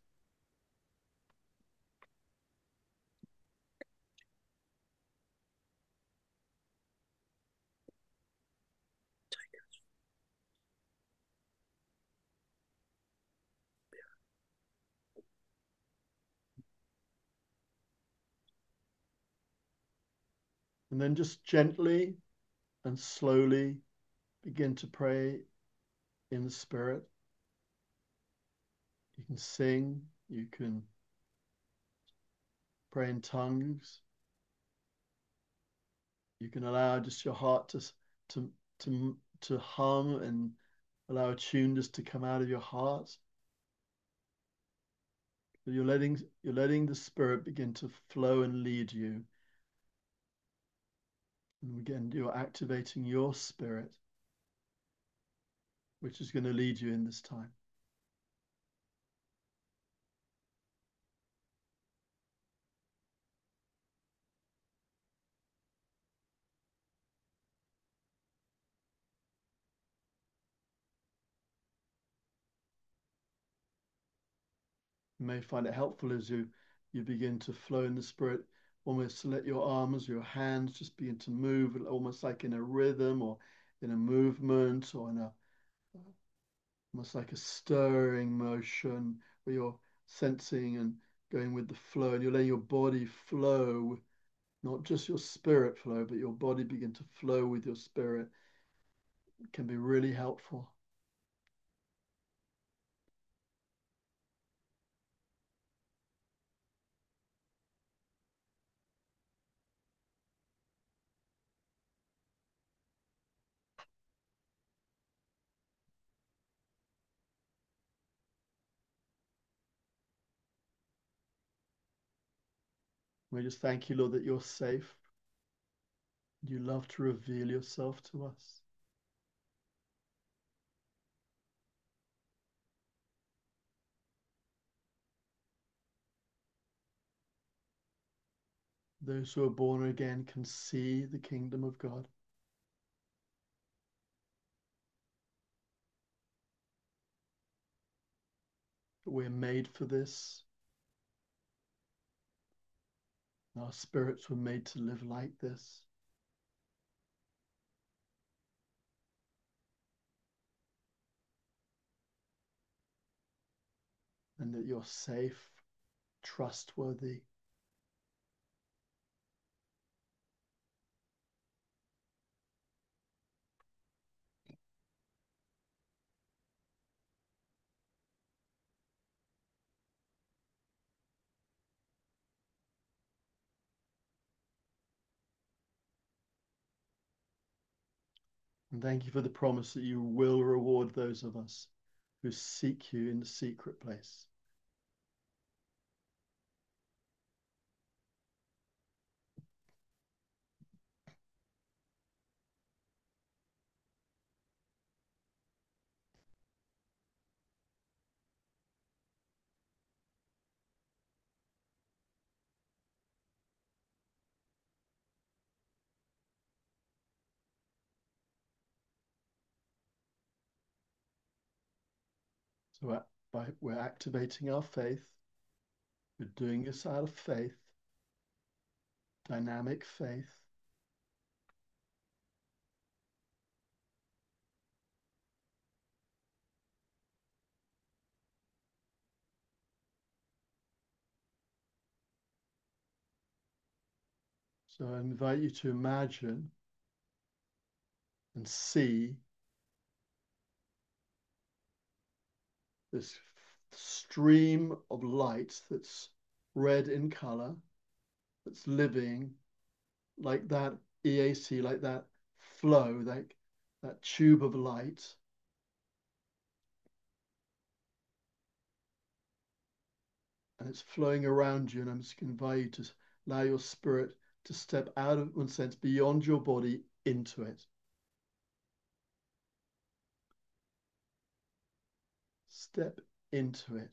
And then just gently and slowly begin to pray in the spirit. You can sing, you can pray in tongues. You can allow just your heart to, to, to, to hum and allow a tune just to come out of your heart. But you're letting, you're letting the spirit begin to flow and lead you. And again, you're activating your spirit, which is going to lead you in this time. You may find it helpful as you, you begin to flow in the spirit, almost to let your arms, your hands just begin to move, almost like in a rhythm or in a movement or in a, almost like a stirring motion where you're sensing and going with the flow, and you're letting your body flow, not just your spirit flow, but your body begin to flow with your spirit. It can be really helpful. We just thank you, Lord, that you're safe. You love to reveal yourself to us. Those who are born again can see the kingdom of God. We're made for this. Our spirits were made to live like this. And that you're safe, trustworthy. And thank you for the promise that you will reward those of us who seek you in the secret place. So we're, by, we're activating our faith. We're doing this out of faith, dynamic faith. So I invite you to imagine and see this stream of light that's red in color, that's living, like that E A C, like that flow, like that tube of light. And it's flowing around you, and I'm just going to invite you to allow your spirit to step out of, one sense, beyond your body into it. Step into it.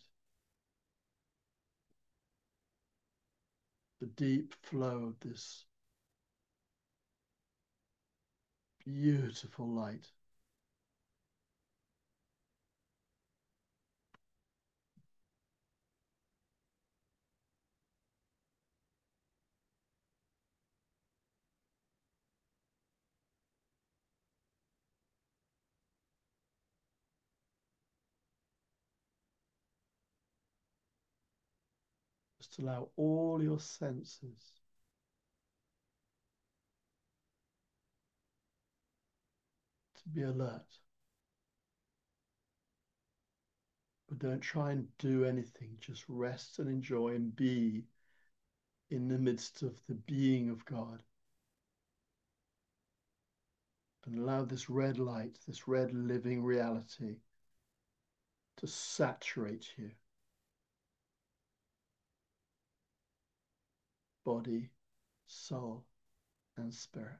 The deep flow of this beautiful light. Just allow all your senses to be alert. But don't try and do anything. Just rest and enjoy and be in the midst of the being of God. And allow this red light, this red living reality to saturate you. Body, soul, and spirit.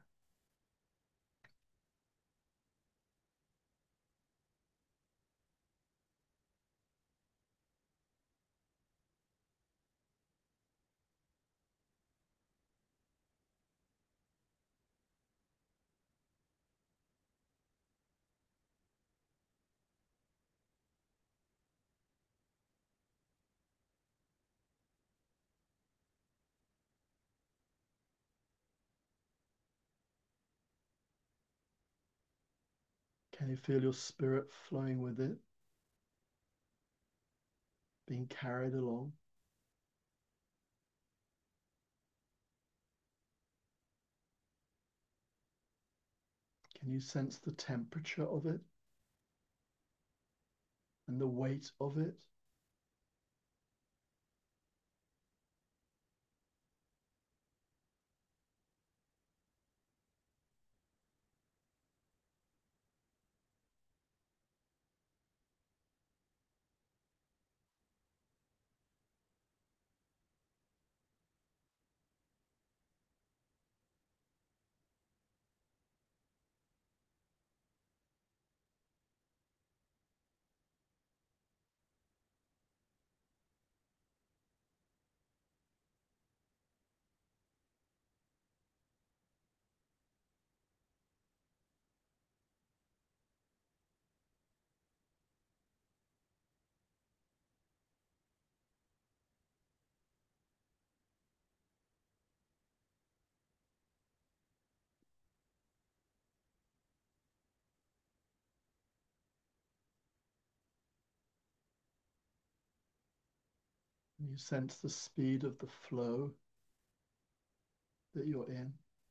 Can you feel your spirit flowing with it? Being carried along? Can you sense the temperature of it? And the weight of it? And you sense the speed of the flow that you're in.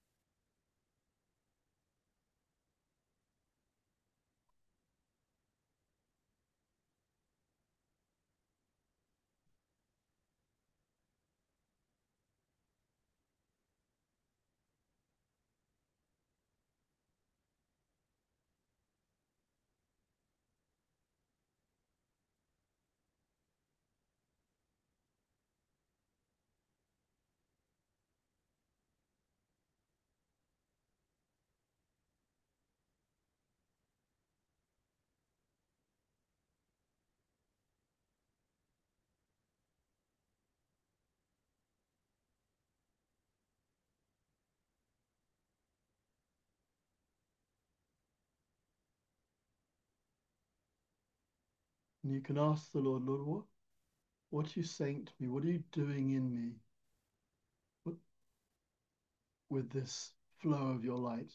And you can ask the Lord, Lord, what, what are you saying to me? What are you doing in me? What, with this flow of your light?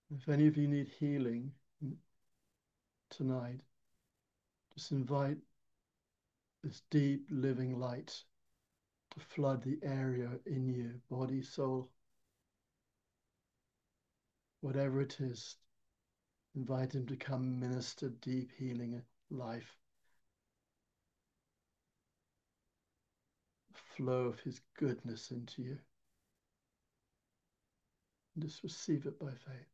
If any of you need healing tonight, just invite this deep living light to flood the area in you, body, soul, whatever it is. Invite him to come minister deep healing life. Flow of his goodness into you. And just receive it by faith.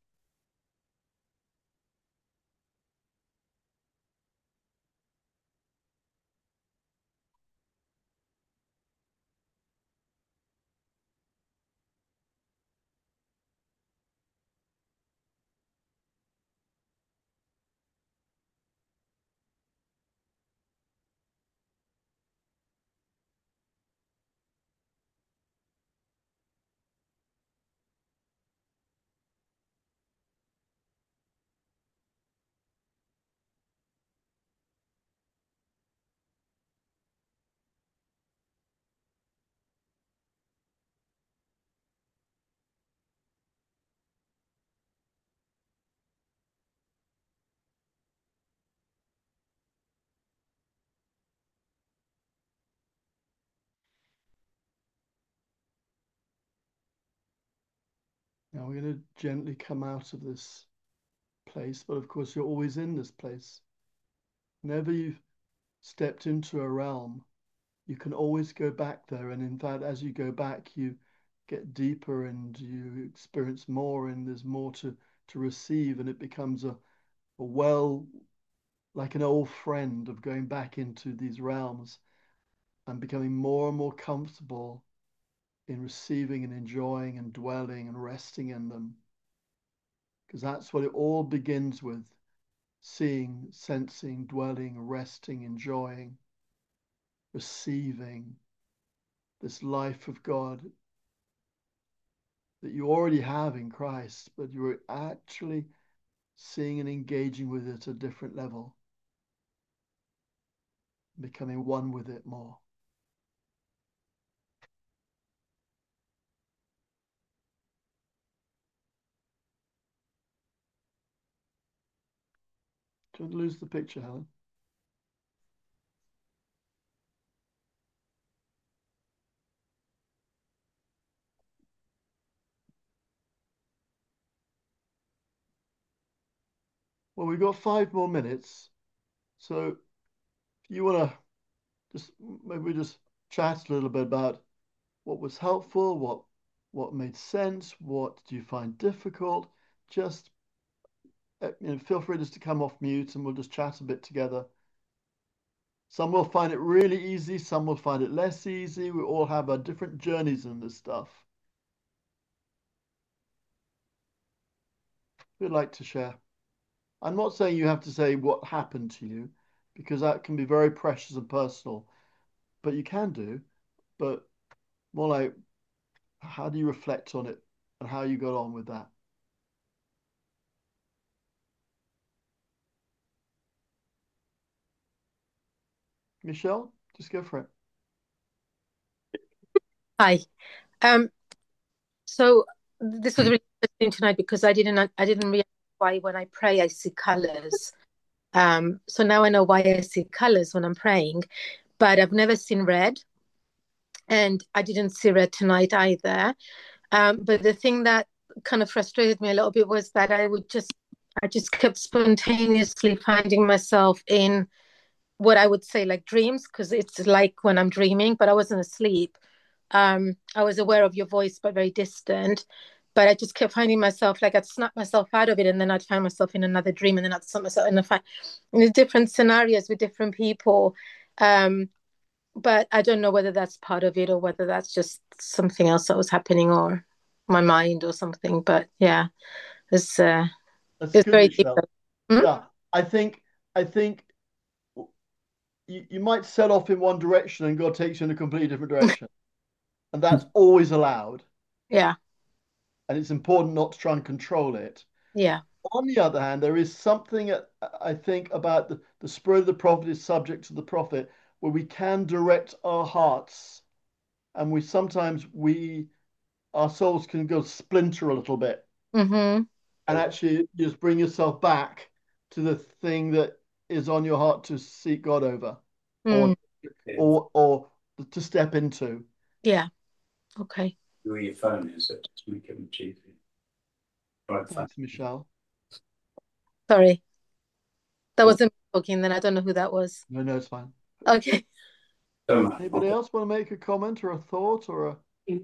Now we're going to gently come out of this place, but of course you're always in this place. Whenever you've stepped into a realm, you can always go back there. And in fact, as you go back, you get deeper and you experience more, and there's more to, to receive. And it becomes a, a well, like an old friend of going back into these realms and becoming more and more comfortable in receiving and enjoying and dwelling and resting in them. Because that's what it all begins with: seeing, sensing, dwelling, resting, enjoying, receiving this life of God that you already have in Christ, but you're actually seeing and engaging with it at a different level, becoming one with it more. Don't lose the picture, Helen. Well, we've got five more minutes. So if you want to just maybe just chat a little bit about what was helpful, what what made sense, what do you find difficult, just uh, you know, feel free just to come off mute and we'll just chat a bit together. Some will find it really easy, some will find it less easy. We all have our different journeys in this stuff. We'd like to share. I'm not saying you have to say what happened to you, because that can be very precious and personal, but you can do. But more like, how do you reflect on it and how you got on with that? Michelle, just go for it. Hi. Um, so this was really interesting tonight because I didn't I didn't realize why when I pray I see colors. Um, so now I know why I see colors when I'm praying, but I've never seen red, and I didn't see red tonight either. Um, but the thing that kind of frustrated me a little bit was that I would just I just kept spontaneously finding myself in what I would say like dreams, because it's like when I'm dreaming, but I wasn't asleep. Um, I was aware of your voice, but very distant. But I just kept finding myself like I'd snap myself out of it, and then I'd find myself in another dream, and then I'd snap myself in a fa- in different scenarios with different people. Um, but I don't know whether that's part of it or whether that's just something else that was happening or my mind or something. But yeah, it's uh, That's it's good, very Michelle. different. Hmm? Yeah, I think I think you, you might set off in one direction and God takes you in a completely different direction. And that's always allowed. Yeah, And it's important not to try and control it. yeah. On the other hand, there is something uh, I think about the, the spirit of the prophet is subject to the prophet, where we can direct our hearts, and we sometimes we our souls can go splinter a little bit. Mm-hmm. and actually just bring yourself back to the thing that is on your heart to seek God over, or Mm, or or to step into. yeah. Okay. Where your phone is, so just make it cheesy. Right, fine. Thanks, Michelle. Sorry. That wasn't me talking, then I don't know who that was. No, no, it's fine. Okay. Anybody else want to make a comment or a thought or a?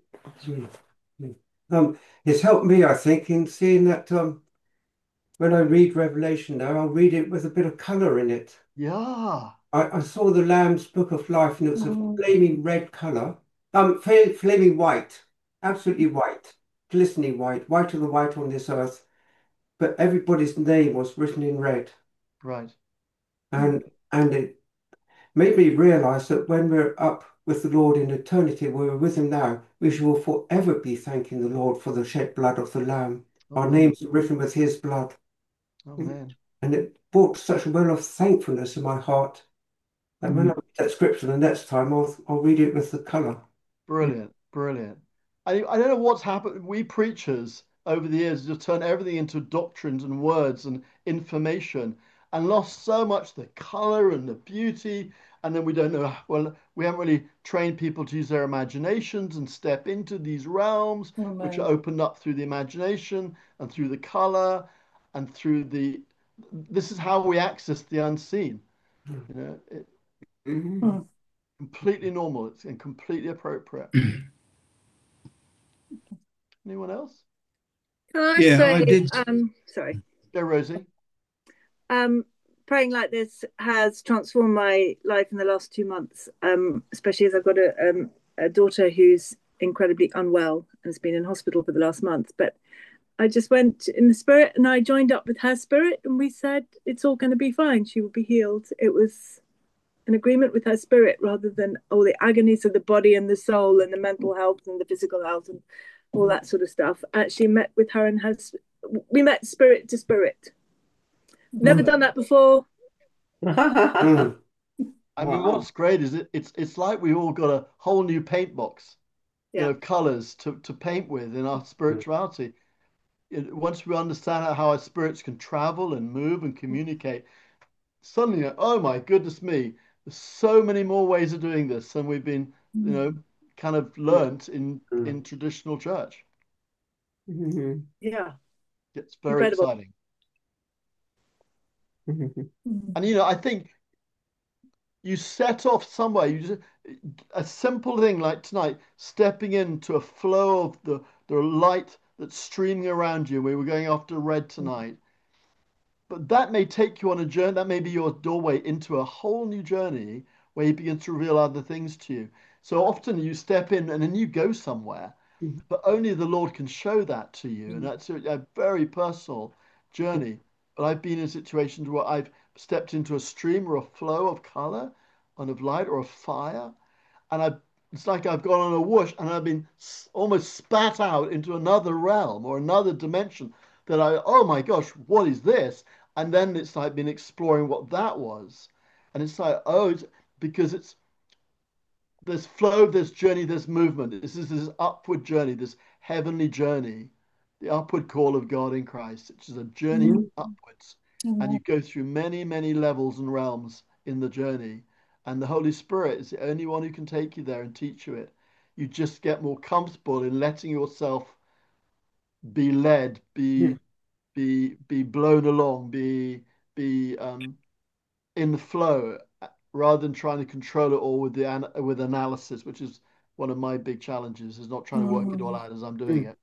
Um, it's helped me, I think, in seeing that um, when I read Revelation now, I'll read it with a bit of colour in it. Yeah. I, I saw the Lamb's Book of Life, and it was a Mm. flaming red colour, um, fl- flaming white, absolutely white, glistening white, whiter than white on this earth. But everybody's name was written in red, Right. and and it made me realise that when we're up with the Lord in eternity, we're with Him now, we shall forever be thanking the Lord for the shed blood of the Lamb. Our Amen. names are written with His blood. Amen. And it brought such a well of thankfulness in my heart. And when I read that scripture the next time, I'll, I'll read it with the colour. Brilliant, brilliant. I, I don't know what's happened. We preachers over the years just turned everything into doctrines and words and information and lost so much the color and the beauty. And then we don't know, well, we haven't really trained people to use their imaginations and step into these realms, which are Amen. opened up through the imagination and through the color and through the. This is how we access the unseen. You know, it, Mm. completely normal. It's and completely appropriate. Anyone else? Can I Yeah, say, I did. um, sorry, Go, Rosie. um, praying like this has transformed my life in the last two months, um, especially as I've got a, um, a daughter who's incredibly unwell and has been in hospital for the last month. But I just went in the spirit and I joined up with her spirit, and we said, it's all going to be fine. She will be healed. It was an agreement with her spirit rather than all the agonies of the body and the soul and the mental health and the physical health and all that sort of stuff. Actually met with her and has we met spirit to spirit. Never done that before. I mean, what's great is it, it's it's like we all got a whole new paint box, you Yeah. know, colors to, to paint with in our spirituality. It- once we understand how our spirits can travel and move and communicate, suddenly, you're, oh my goodness me, there's so many more ways of doing this than we've been, you know, kind of learnt in in traditional church. Yeah. It's very Incredible. exciting. And you know, I think you set off somewhere. You just a simple thing like tonight, stepping into a flow of the the light that's streaming around you. We were going after red tonight, but that may take you on a journey. That may be your doorway into a whole new journey where he begins to reveal other things to you. So often you step in and then you go somewhere, but only the Lord can show that to you, and that's a, a very personal journey. But I've been in situations where I've stepped into a stream or a flow of color, and of light or of fire, and I it's like I've gone on a whoosh and I've been s- almost spat out into another realm or another dimension that I, oh my gosh, what is this? And then it's like been exploring what that was. And it's like, oh, it's, because it's there's flow, there's journey, there's movement. This is this upward journey, this heavenly journey, the upward call of God in Christ, which is a journey Mhm. upwards. And you go through many, many levels and realms in the journey. And the Holy Spirit is the only one who can take you there and teach you it. You just get more comfortable in letting yourself be led, be be be blown along, be be um, in the flow, uh, rather than trying to control it all with the an- with analysis, which is one of my big challenges, is not trying to work it all out as I'm doing it.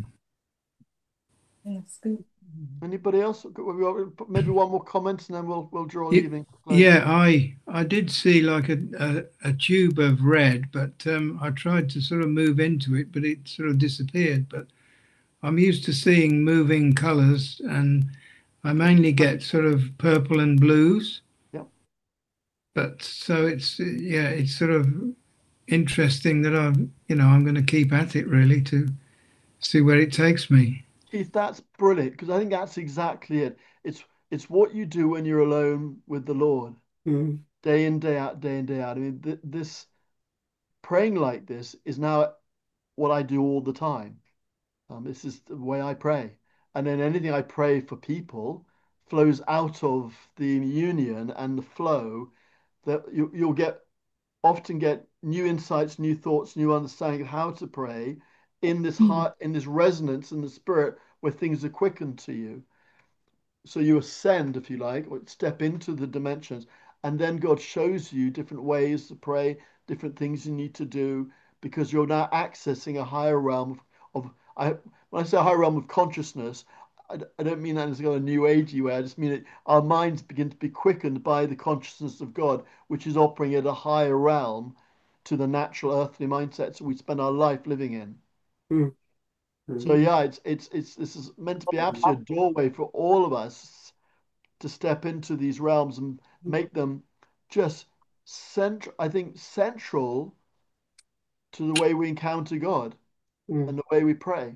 That's good. Anybody else? Maybe one more comment, and then we'll we'll draw the Ye- evening to a close. Yeah, I I did see like a, a, a tube of red, but um, I tried to sort of move into it, but it sort of disappeared. But I'm used to seeing moving colours, and I mainly get sort of purple and blues. Yeah. But so it's yeah, it's sort of interesting that I'm you know I'm going to keep at it really to see where it takes me. Keith, that's brilliant because I think that's exactly it. It's it's what you do when you're alone with the Lord, day in, day out, day in, day out. I mean, th this praying like this is now what I do all the time. Um, this is the way I pray, and then anything I pray for people flows out of the union and the flow, that you, you'll get often get new insights, new thoughts, new understanding of how to pray in this heart, in this resonance in the spirit where things are quickened to you. So you ascend, if you like, or step into the dimensions, and then God shows you different ways to pray, different things you need to do, because you're now accessing a higher realm of, of I, when I say a higher realm of consciousness, I, I don't mean that as a new agey way. I just mean it, our minds begin to be quickened by the consciousness of God, which is operating at a higher realm to the natural earthly mindsets we spend our life living in. Mm. So yeah, it's it's it's this is meant to be absolutely a doorway for all of us to step into these realms and make them just central. I think central to the way we encounter God Mm. and the way we pray.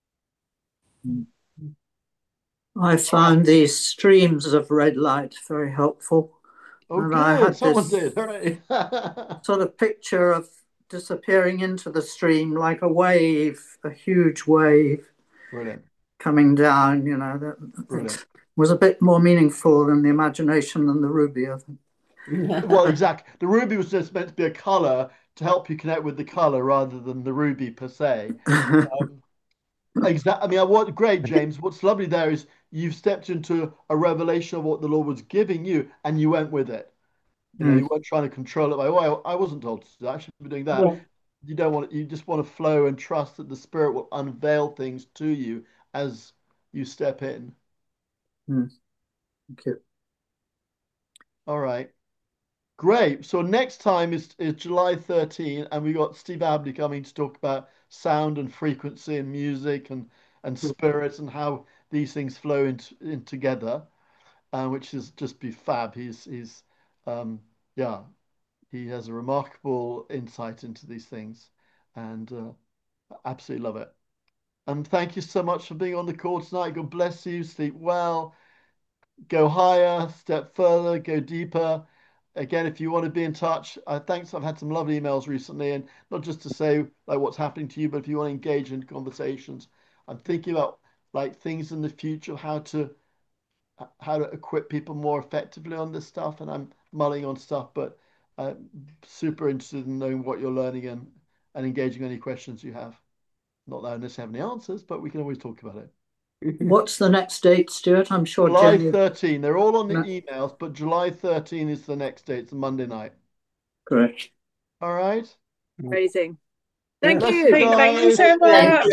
I found these streams of red light very helpful. Oh, and I good. had Someone this did. Hooray. sort of picture of disappearing into the stream like a wave, a huge wave Brilliant. coming down, you know, that Brilliant. it was a bit more meaningful than the imagination than the ruby, I think. Well, exactly. The ruby was just meant to be a color to help you connect with the color rather than the ruby per se. Um, exactly. I mean, what great, James. What's lovely there is you've stepped into a revelation of what the Lord was giving you, and you went with it. You know, Mm. you weren't trying to control it by, oh, I I wasn't told to do that. I should be doing that. Yeah. You don't want you just want to flow and trust that the Spirit will unveil things to you as you step in. Mm. Thank you. All right. Great. So next time is, is July thirteenth, and we got Steve Abley coming to talk about sound and frequency and music and, and spirits and how these things flow in, in together, uh, which is just be fab. He's he's um, yeah, he has a remarkable insight into these things, and uh, I absolutely love it. And thank you so much for being on the call tonight. God bless you. Sleep well. Go higher, step further, go deeper. Again, if you want to be in touch, uh, thanks. I've had some lovely emails recently, and not just to say like what's happening to you, but if you want to engage in conversations, I'm thinking about like things in the future, how to how to equip people more effectively on this stuff, and I'm mulling on stuff, but uh, super interested in knowing what you're learning and and engaging any questions you have. Not that I necessarily have any answers, but we can always talk about it. What's the next date, Stuart? I'm sure July Jenny. thirteenth. They're all on the No. emails, but July thirteenth is the next day. It's a Monday night. Correct. All right. Amazing. Thank Bless you. you Thank you guys. so much.